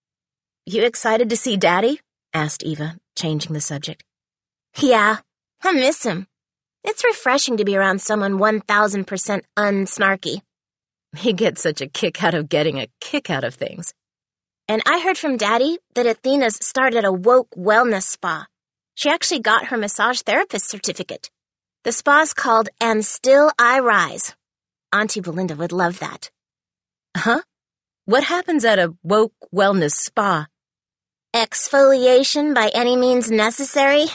You excited to see Daddy? Asked Eva, changing the subject. Yeah, I miss him. It's refreshing to be around someone one thousand percent unsnarky. He gets such a kick out of getting a kick out of things. And I heard from Daddy that Athena's started a woke wellness spa. She actually got her massage therapist certificate. The spa's called And Still I Rise. Auntie Belinda would love that. Huh? What happens at a woke wellness spa? Exfoliation by any means necessary?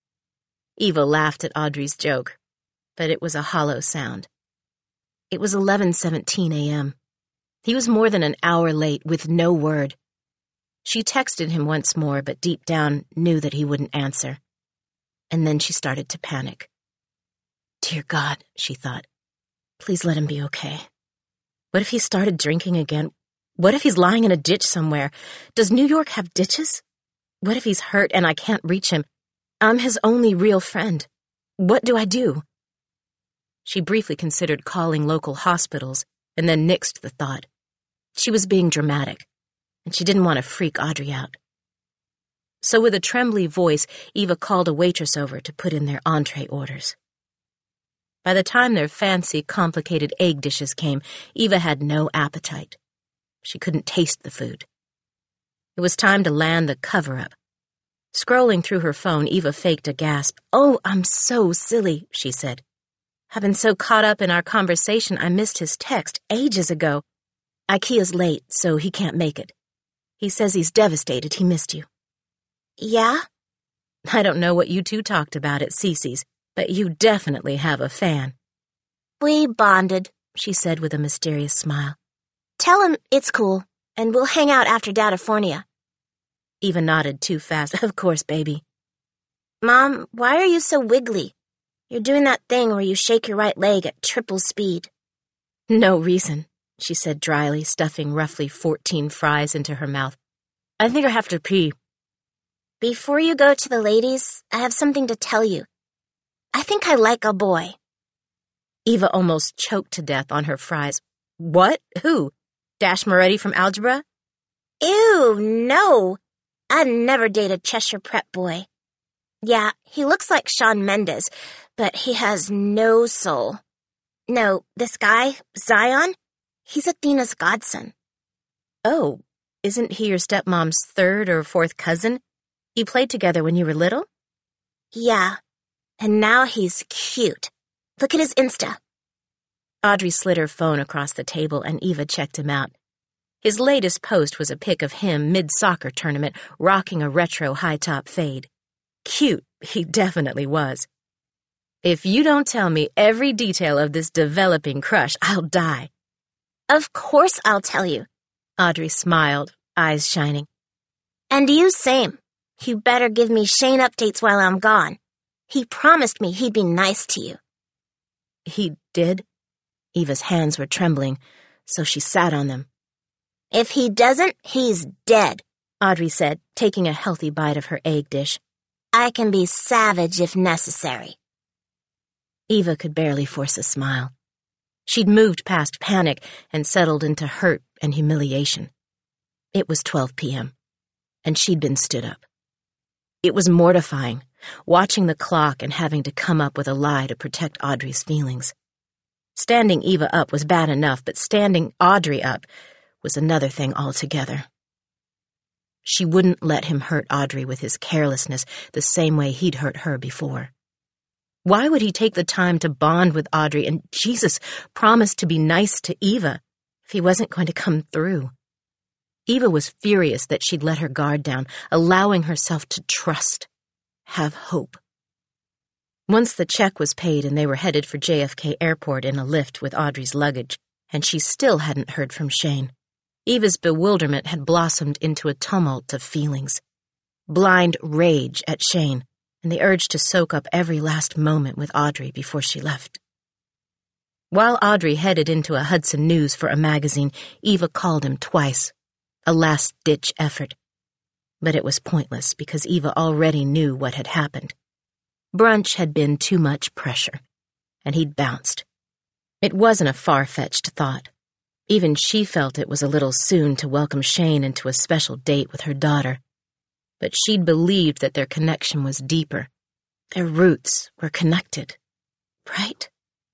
Eva laughed at Audrey's joke, but it was a hollow sound. It was eleven seventeen a.m. He was more than an hour late with no word. She texted him once more, but deep down knew that he wouldn't answer. And then she started to panic. Dear God, she thought, please let him be okay. What if he started drinking again? What if he's lying in a ditch somewhere? Does New York have ditches? What if he's hurt and I can't reach him? I'm his only real friend. What do I do? She briefly considered calling local hospitals and then nixed the thought. She was being dramatic, and she didn't want to freak Audrey out. So with a trembly voice, Eva called a waitress over to put in their entree orders. By the time their fancy, complicated egg dishes came, Eva had no appetite. She couldn't taste the food. It was time to land the cover-up. Scrolling through her phone, Eva faked a gasp. Oh, I'm so silly, she said. I've been so caught up in our conversation I missed his text ages ago. Ikea's late, so he can't make it. He says he's devastated he missed you. Yeah? I don't know what you two talked about at Cece's, but you definitely have a fan. We bonded, she said with a mysterious smile. Tell him it's cool, and we'll hang out after Datafornia. Eva nodded too fast. Of course, baby. Mom, why are you so wiggly? You're doing that thing where you shake your right leg at triple speed. No reason, she said dryly, stuffing roughly fourteen fries into her mouth. I think I have to pee. Before you go to the ladies, I have something to tell you. I think I like a boy. Eva almost choked to death on her fries. What? Who? Dash Moretti from algebra? Ew, no. I'd never date a Cheshire Prep boy. Yeah, he looks like Shawn Mendes, but he has no soul. No, this guy, Zion, he's Athena's godson. Oh, isn't he your stepmom's third or fourth cousin? You played together when you were little? Yeah, and now he's cute. Look at his Insta. Audrey slid her phone across the table and Eva checked him out. His latest post was a pic of him mid-soccer tournament rocking a retro high-top fade. Cute, he definitely was. If you don't tell me every detail of this developing crush, I'll die. Of course I'll tell you. Audrey smiled, eyes shining. And you same. You better give me Shane updates while I'm gone. He promised me he'd be nice to you. He did? Eva's hands were trembling, so she sat on them. If he doesn't, he's dead, Audrey said, taking a healthy bite of her egg dish. I can be savage if necessary. Eva could barely force a smile. She'd moved past panic and settled into hurt and humiliation. It was twelve p.m., and she'd been stood up. It was mortifying, watching the clock and having to come up with a lie to protect Audrey's feelings. Standing Eva up was bad enough, but standing Audrey up was another thing altogether. She wouldn't let him hurt Audrey with his carelessness the same way he'd hurt her before. Why would he take the time to bond with Audrey and, Jesus, promise to be nice to Eva if he wasn't going to come through? Eva was furious that she'd let her guard down, allowing herself to trust, have hope. Once the check was paid and they were headed for J F K Airport in a lift with Audrey's luggage, and she still hadn't heard from Shane, Eva's bewilderment had blossomed into a tumult of feelings. Blind rage at Shane, and the urge to soak up every last moment with Audrey before she left. While Audrey headed into a Hudson News for a magazine, Eva called him twice, a last-ditch effort. But it was pointless because Eva already knew what had happened. Brunch had been too much pressure, and he'd bounced. It wasn't a far-fetched thought. Even she felt it was a little soon to welcome Shane into a special date with her daughter. But she'd believed that their connection was deeper. Their roots were connected, right?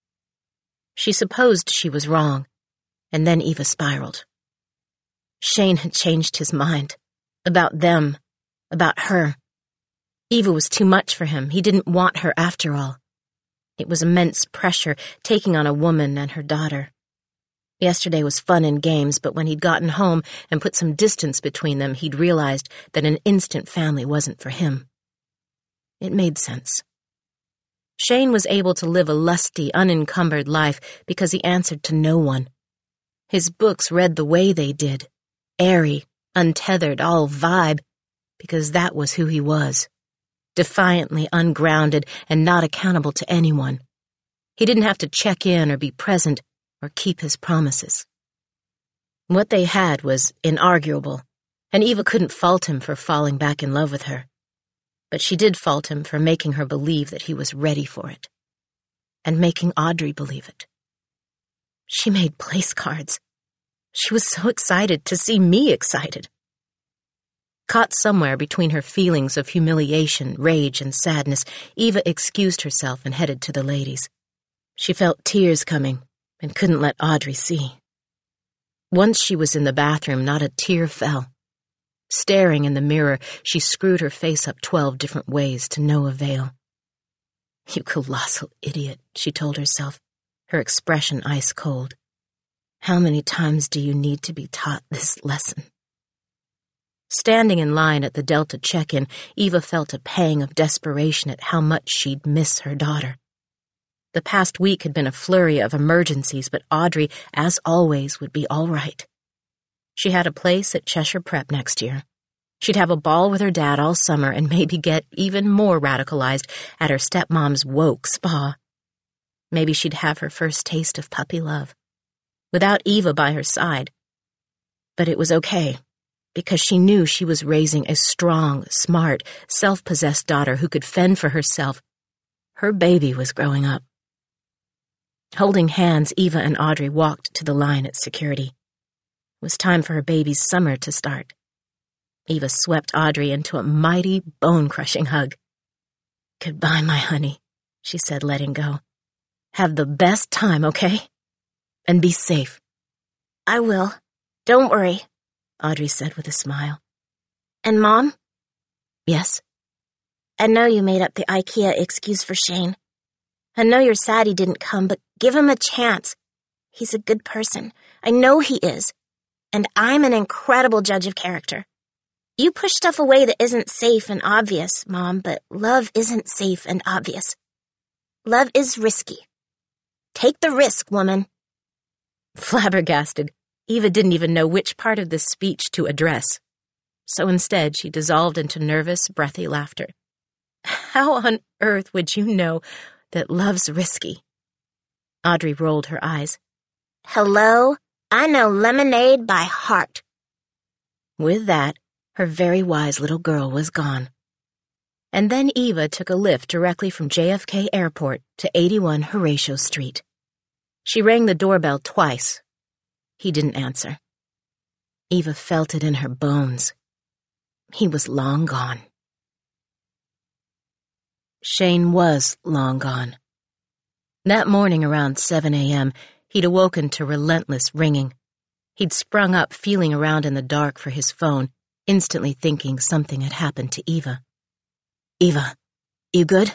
She supposed she was wrong, and then Eva spiraled. Shane had changed his mind. About them. About her. Eva was too much for him. He didn't want her after all. It was immense pressure taking on a woman and her daughter. Yesterday was fun and games, but when he'd gotten home and put some distance between them, he'd realized that an instant family wasn't for him. It made sense. Shane was able to live a lusty, unencumbered life because he answered to no one. His books read the way they did, airy, untethered, all vibe, because that was who he was, defiantly ungrounded and not accountable to anyone. He didn't have to check in or be present or keep his promises. What they had was inarguable, and Eva couldn't fault him for falling back in love with her. But she did fault him for making her believe that he was ready for it, and making Audrey believe it. She made place cards. She was so excited to see me excited. Caught somewhere between her feelings of humiliation, rage, and sadness, Eva excused herself and headed to the ladies. She felt tears coming and couldn't let Audrey see. Once she was in the bathroom, not a tear fell. Staring in the mirror, she screwed her face up twelve different ways to no avail. You colossal idiot, she told herself, her expression ice cold. How many times do you need to be taught this lesson? Standing in line at the Delta check-in, Eva felt a pang of desperation at how much she'd miss her daughter. The past week had been a flurry of emergencies, but Audrey, as always, would be all right. She had a place at Cheshire Prep next year. She'd have a ball with her dad all summer and maybe get even more radicalized at her stepmom's woke spa. Maybe she'd have her first taste of puppy love, without Eva by her side. But it was okay, because she knew she was raising a strong, smart, self-possessed daughter who could fend for herself. Her baby was growing up. Holding hands, Eva and Audrey walked to the line at security. It was time for her baby's summer to start. Eva swept Audrey into a mighty, bone-crushing hug. "Goodbye, my honey," she said, letting go. "Have the best time, okay? And be safe." "I will. Don't worry," Audrey said with a smile. "And Mom?" "Yes?" "I know you made up the IKEA excuse for Shane. I know you're sad he didn't come, but give him a chance. He's a good person. I know he is. And I'm an incredible judge of character. You push stuff away that isn't safe and obvious, Mom, but love isn't safe and obvious. Love is risky. Take the risk, woman." Flabbergasted, Eva didn't even know which part of this speech to address. So instead, she dissolved into nervous, breathy laughter. How on earth would you know that love's risky? Audrey rolled her eyes. "Hello? I know lemonade by heart." With that, her very wise little girl was gone. And then Eva took a lift directly from J F K Airport to eighty-one Horatio Street. She rang the doorbell twice. He didn't answer. Eva felt it in her bones. He was long gone. Shane was long gone. That morning around seven a.m., he'd awoken to relentless ringing. He'd sprung up, feeling around in the dark for his phone, instantly thinking something had happened to Eva. "Eva, you good?"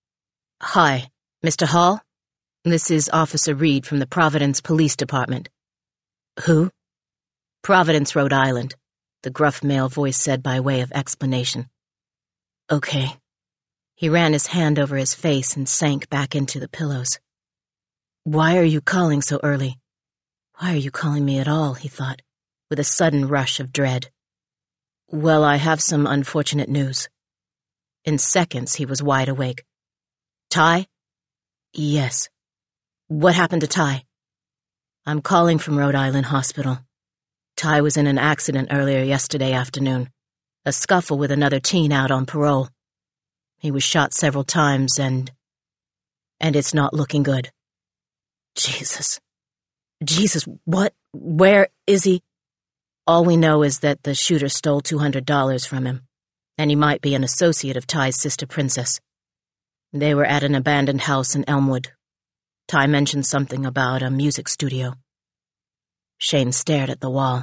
"Hi, Mister Hall? This is Officer Reed from the Providence Police Department." "Who?" "Providence, Rhode Island," the gruff male voice said by way of explanation. "Okay." He ran his hand over his face and sank back into the pillows. "Why are you calling so early? Why are you calling me at all?" he thought, with a sudden rush of dread. "Well, I have some unfortunate news." In seconds, he was wide awake. "Ty?" "Yes." "What happened to Ty?" "I'm calling from Rhode Island Hospital. Ty was in an accident earlier yesterday afternoon. A scuffle with another teen out on parole. He was shot several times and... and it's not looking good." Jesus. Jesus, what? Where is he? All we know is that the shooter stole two hundred dollars from him, and he might be an associate of Ty's sister Princess. They were at an abandoned house in Elmwood. Ty mentioned something about a music studio. Shane stared at the wall.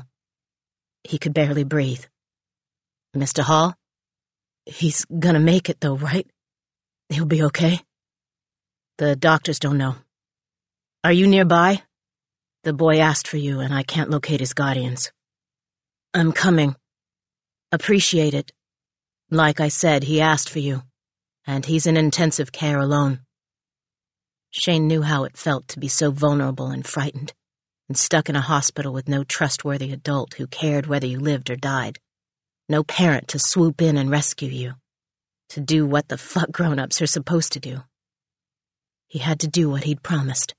He could barely breathe. "Mister Hall? He's gonna make it, though, right? He'll be okay?" "The doctors don't know. Are you nearby? The boy asked for you, and I can't locate his guardians." "I'm coming. Appreciate it. Like I said, he asked for you, and he's in intensive care alone." Shane knew how it felt to be so vulnerable and frightened, and stuck in a hospital with no trustworthy adult who cared whether you lived or died. No parent to swoop in and rescue you, to do what the fuck grown-ups are supposed to do. He had to do what he'd promised.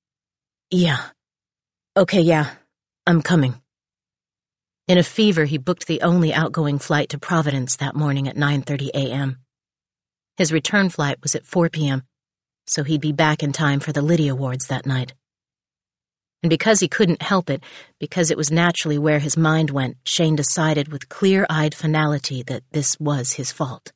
"Yeah. Okay, yeah. I'm coming." In a fever, he booked the only outgoing flight to Providence that morning at nine thirty a.m. His return flight was at four p.m., so he'd be back in time for the Liddy Awards that night. And because he couldn't help it, because it was naturally where his mind went, Shane decided with clear-eyed finality that this was his fault.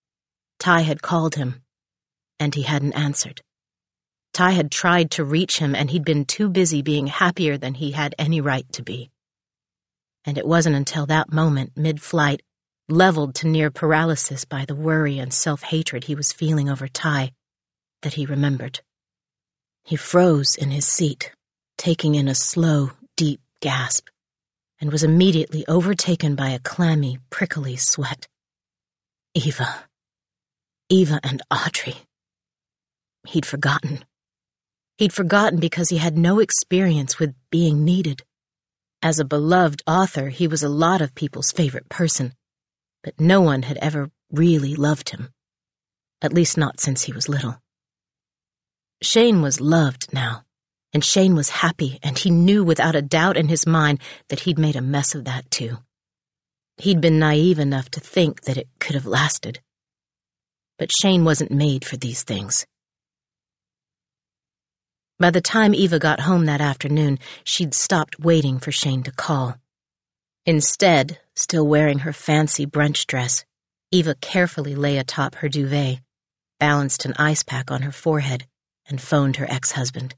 Ty had called him, and he hadn't answered. Ty had tried to reach him, and he'd been too busy being happier than he had any right to be. And it wasn't until that moment, mid-flight, leveled to near paralysis by the worry and self-hatred he was feeling over Ty, that he remembered. He froze in his seat, taking in a slow, deep gasp, and was immediately overtaken by a clammy, prickly sweat. Eva. Eva and Audrey. He'd forgotten. He'd forgotten because he had no experience with being needed. As a beloved author, he was a lot of people's favorite person, but no one had ever really loved him. At least not since he was little. Shane was loved now, and Shane was happy, and he knew without a doubt in his mind that he'd made a mess of that too. He'd been naive enough to think that it could have lasted. But Shane wasn't made for these things. By the time Eva got home that afternoon, she'd stopped waiting for Shane to call. Instead, still wearing her fancy brunch dress, Eva carefully lay atop her duvet, balanced an ice pack on her forehead, and phoned her ex-husband.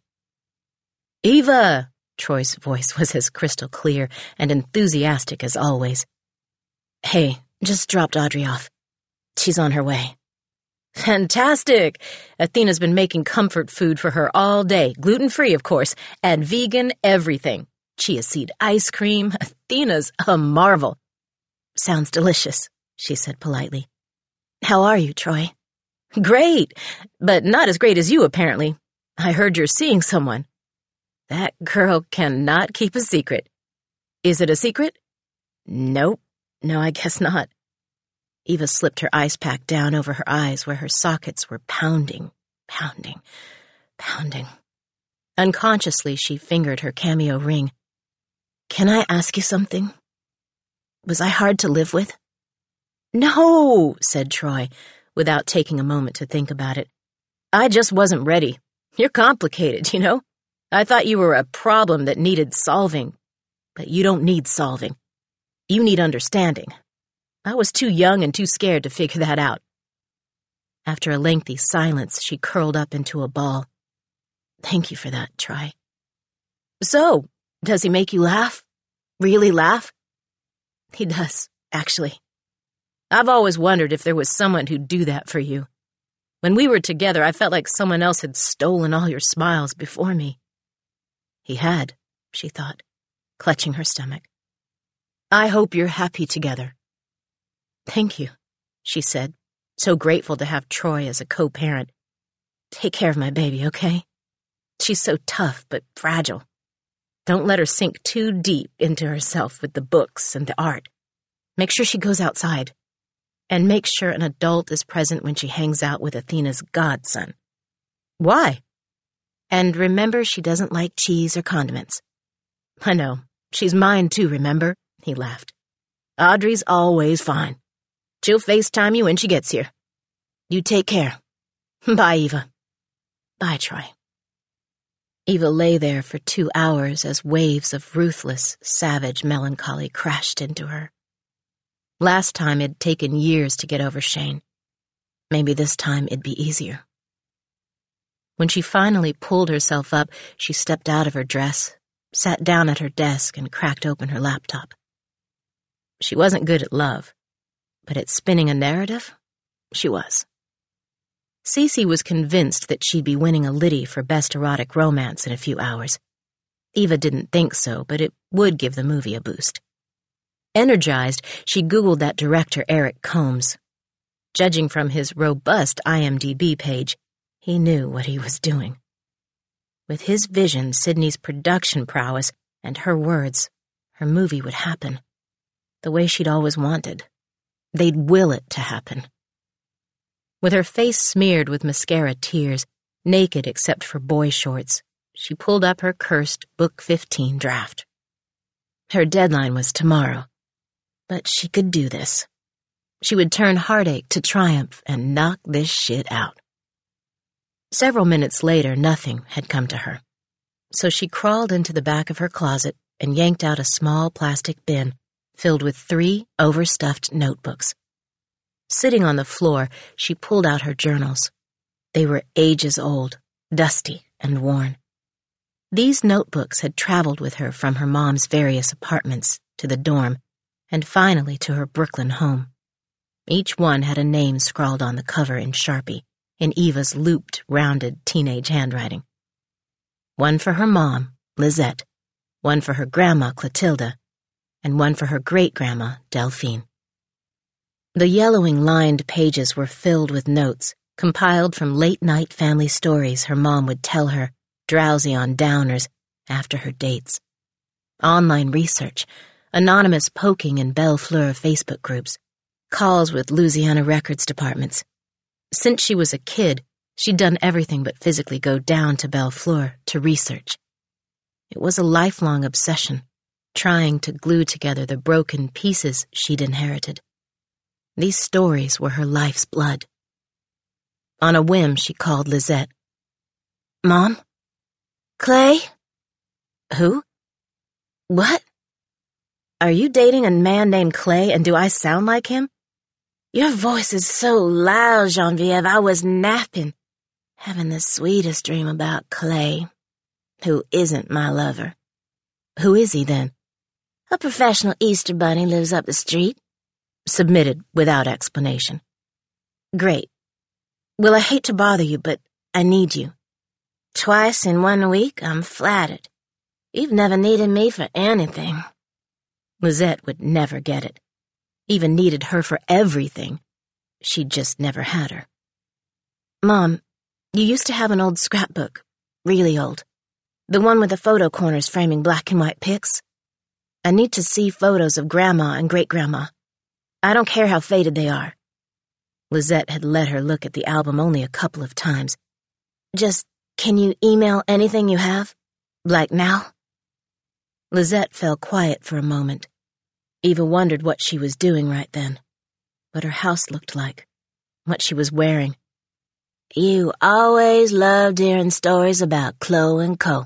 "Eva!" Troy's voice was as crystal clear and enthusiastic as always. "Hey, just dropped Audrey off. She's on her way." "Fantastic! Athena's been making comfort food for her all day, gluten-free, of course, and vegan everything. Chia seed ice cream. Athena's a marvel." "Sounds delicious," she said politely. "How are you, Troy?" "Great, but not as great as you, apparently. I heard you're seeing someone." "That girl cannot keep a secret." "Is it a secret?" "Nope. No, I guess not." Eva slipped her ice pack down over her eyes where her sockets were pounding, pounding, pounding. Unconsciously, she fingered her cameo ring. "Can I ask you something? Was I hard to live with?" "No," said Troy, without taking a moment to think about it. "I just wasn't ready. You're complicated, you know? I thought you were a problem that needed solving. But you don't need solving. You need understanding. I was too young and too scared to figure that out." After a lengthy silence, she curled up into a ball. "Thank you for that, Troy." "So, does he make you laugh? Really laugh?" "He does, actually. I've always wondered if there was someone who'd do that for you. When we were together, I felt like someone else had stolen all your smiles before me." He had, she thought, clutching her stomach. "I hope you're happy together." "Thank you," she said, so grateful to have Troy as a co-parent. "Take care of my baby, okay? She's so tough but fragile. Don't let her sink too deep into herself with the books and the art. Make sure she goes outside. And make sure an adult is present when she hangs out with Athena's godson." "Why?" "And remember she doesn't like cheese or condiments." "I know. She's mine too, remember?" He laughed. "Audrey's always fine. She'll FaceTime you when she gets here. You take care. Bye, Eva." "Bye, Troy." Eva lay there for two hours as waves of ruthless, savage melancholy crashed into her. Last time it'd taken years to get over Shane. Maybe this time it'd be easier. When she finally pulled herself up, she stepped out of her dress, sat down at her desk, and cracked open her laptop. She wasn't good at love, but at spinning a narrative, she was. Cece was convinced that she'd be winning a Liddy for Best Erotic Romance in a few hours. Eva didn't think so, but it would give the movie a boost. Energized, she Googled that director Eric Combs. Judging from his robust I M D B page, he knew what he was doing. With his vision, Sydney's production prowess, and her words, her movie would happen. The way she'd always wanted. They'd will it to happen. With her face smeared with mascara tears, naked except for boy shorts, she pulled up her cursed Book fifteen draft. Her deadline was tomorrow, but she could do this. She would turn heartache to triumph and knock this shit out. Several minutes later, nothing had come to her, so she crawled into the back of her closet and yanked out a small plastic bin filled with three overstuffed notebooks. Sitting on the floor, she pulled out her journals. They were ages old, dusty, and worn. These notebooks had traveled with her from her mom's various apartments to the dorm, and finally to her Brooklyn home. Each one had a name scrawled on the cover in Sharpie, in Eva's looped, rounded teenage handwriting. One for her mom, Lizette, one for her grandma, Clotilda, and one for her great-grandma, Delphine. The yellowing lined pages were filled with notes, compiled from late-night family stories her mom would tell her, drowsy on downers, after her dates. Online research, anonymous poking in Belle Fleur Facebook groups, calls with Louisiana records departments. Since she was a kid, she'd done everything but physically go down to Belle Fleur to research. It was a lifelong obsession, trying to glue together the broken pieces she'd inherited. These stories were her life's blood. On a whim, she called Lizette. "Mom? Clay?" "Who? What? Are you dating a man named Clay, and do I sound like him?" "Your voice is so loud, Geneviève, I was napping, having the sweetest dream about Clay, who isn't my lover." "Who is he, then?" "A professional Easter bunny lives up the street." Submitted without explanation. "Great. Well, I hate to bother you, but I need you." "Twice in one week? I'm flattered. You've never needed me for anything." Lizette would never get it. Eva needed her for everything. She'd just never had her. "Mom, you used to have an old scrapbook. Really old. The one with the photo corners framing black and white pics. I need to see photos of Grandma and Great-Grandma. I don't care how faded they are." Lizette had let her look at the album only a couple of times. "Just, can you email anything you have? Like now?" Lizette fell quiet for a moment. Eva wondered what she was doing right then, what her house looked like, what she was wearing. "You always loved hearing stories about Chloe and Co."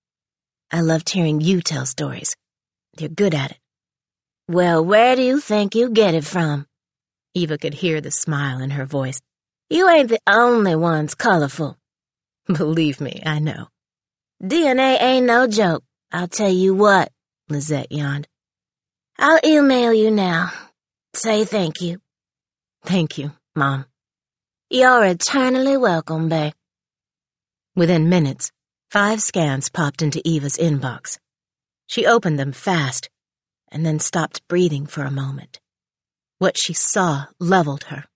"I loved hearing you tell stories. You're good at it." "Well, where do you think you get it from?" Eva could hear the smile in her voice. "You ain't the only ones colorful." "Believe me, I know." "D N A ain't no joke. I'll tell you what," Lizette yawned. "I'll email you now. Say thank you." "Thank you, Mom." "You're eternally welcome, bae." Within minutes, five scans popped into Eva's inbox. She opened them fast, and then stopped breathing for a moment. What she saw leveled her.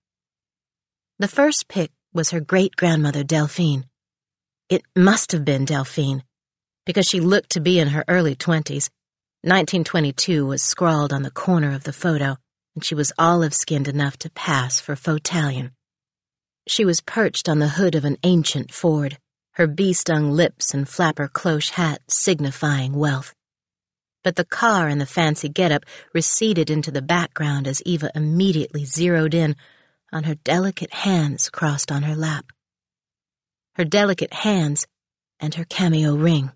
The first pic was her great-grandmother, Delphine. It must have been Delphine, because she looked to be in her early twenties. nineteen twenty-two was scrawled on the corner of the photo, and she was olive-skinned enough to pass for Faux-Italian. She was perched on the hood of an ancient Ford, her bee-stung lips and flapper cloche hat signifying wealth. But the car and the fancy getup receded into the background as Eva immediately zeroed in on her delicate hands crossed on her lap. Her delicate hands and her cameo ring.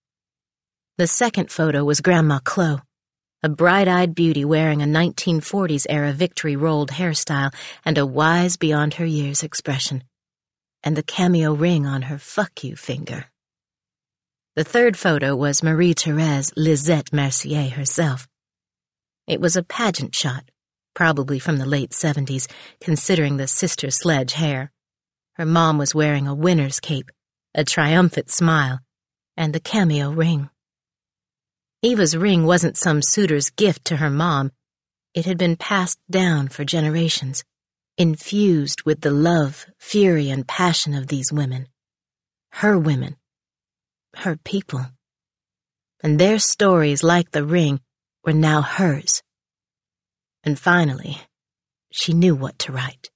The second photo was Grandma Chloe, a bright-eyed beauty wearing a nineteen forties-era victory-rolled hairstyle and a wise-beyond-her-years expression, and the cameo ring on her fuck-you finger. The third photo was Marie-Thérèse Lisette Mercier herself. It was a pageant shot, probably from the late seventies, considering the sister sledge hair. Her mom was wearing a winner's cape, a triumphant smile, and the cameo ring. Eva's ring wasn't some suitor's gift to her mom. It had been passed down for generations, infused with the love, fury, and passion of these women. Her women. Her people. And their stories, like the ring, were now hers. And finally, she knew what to write.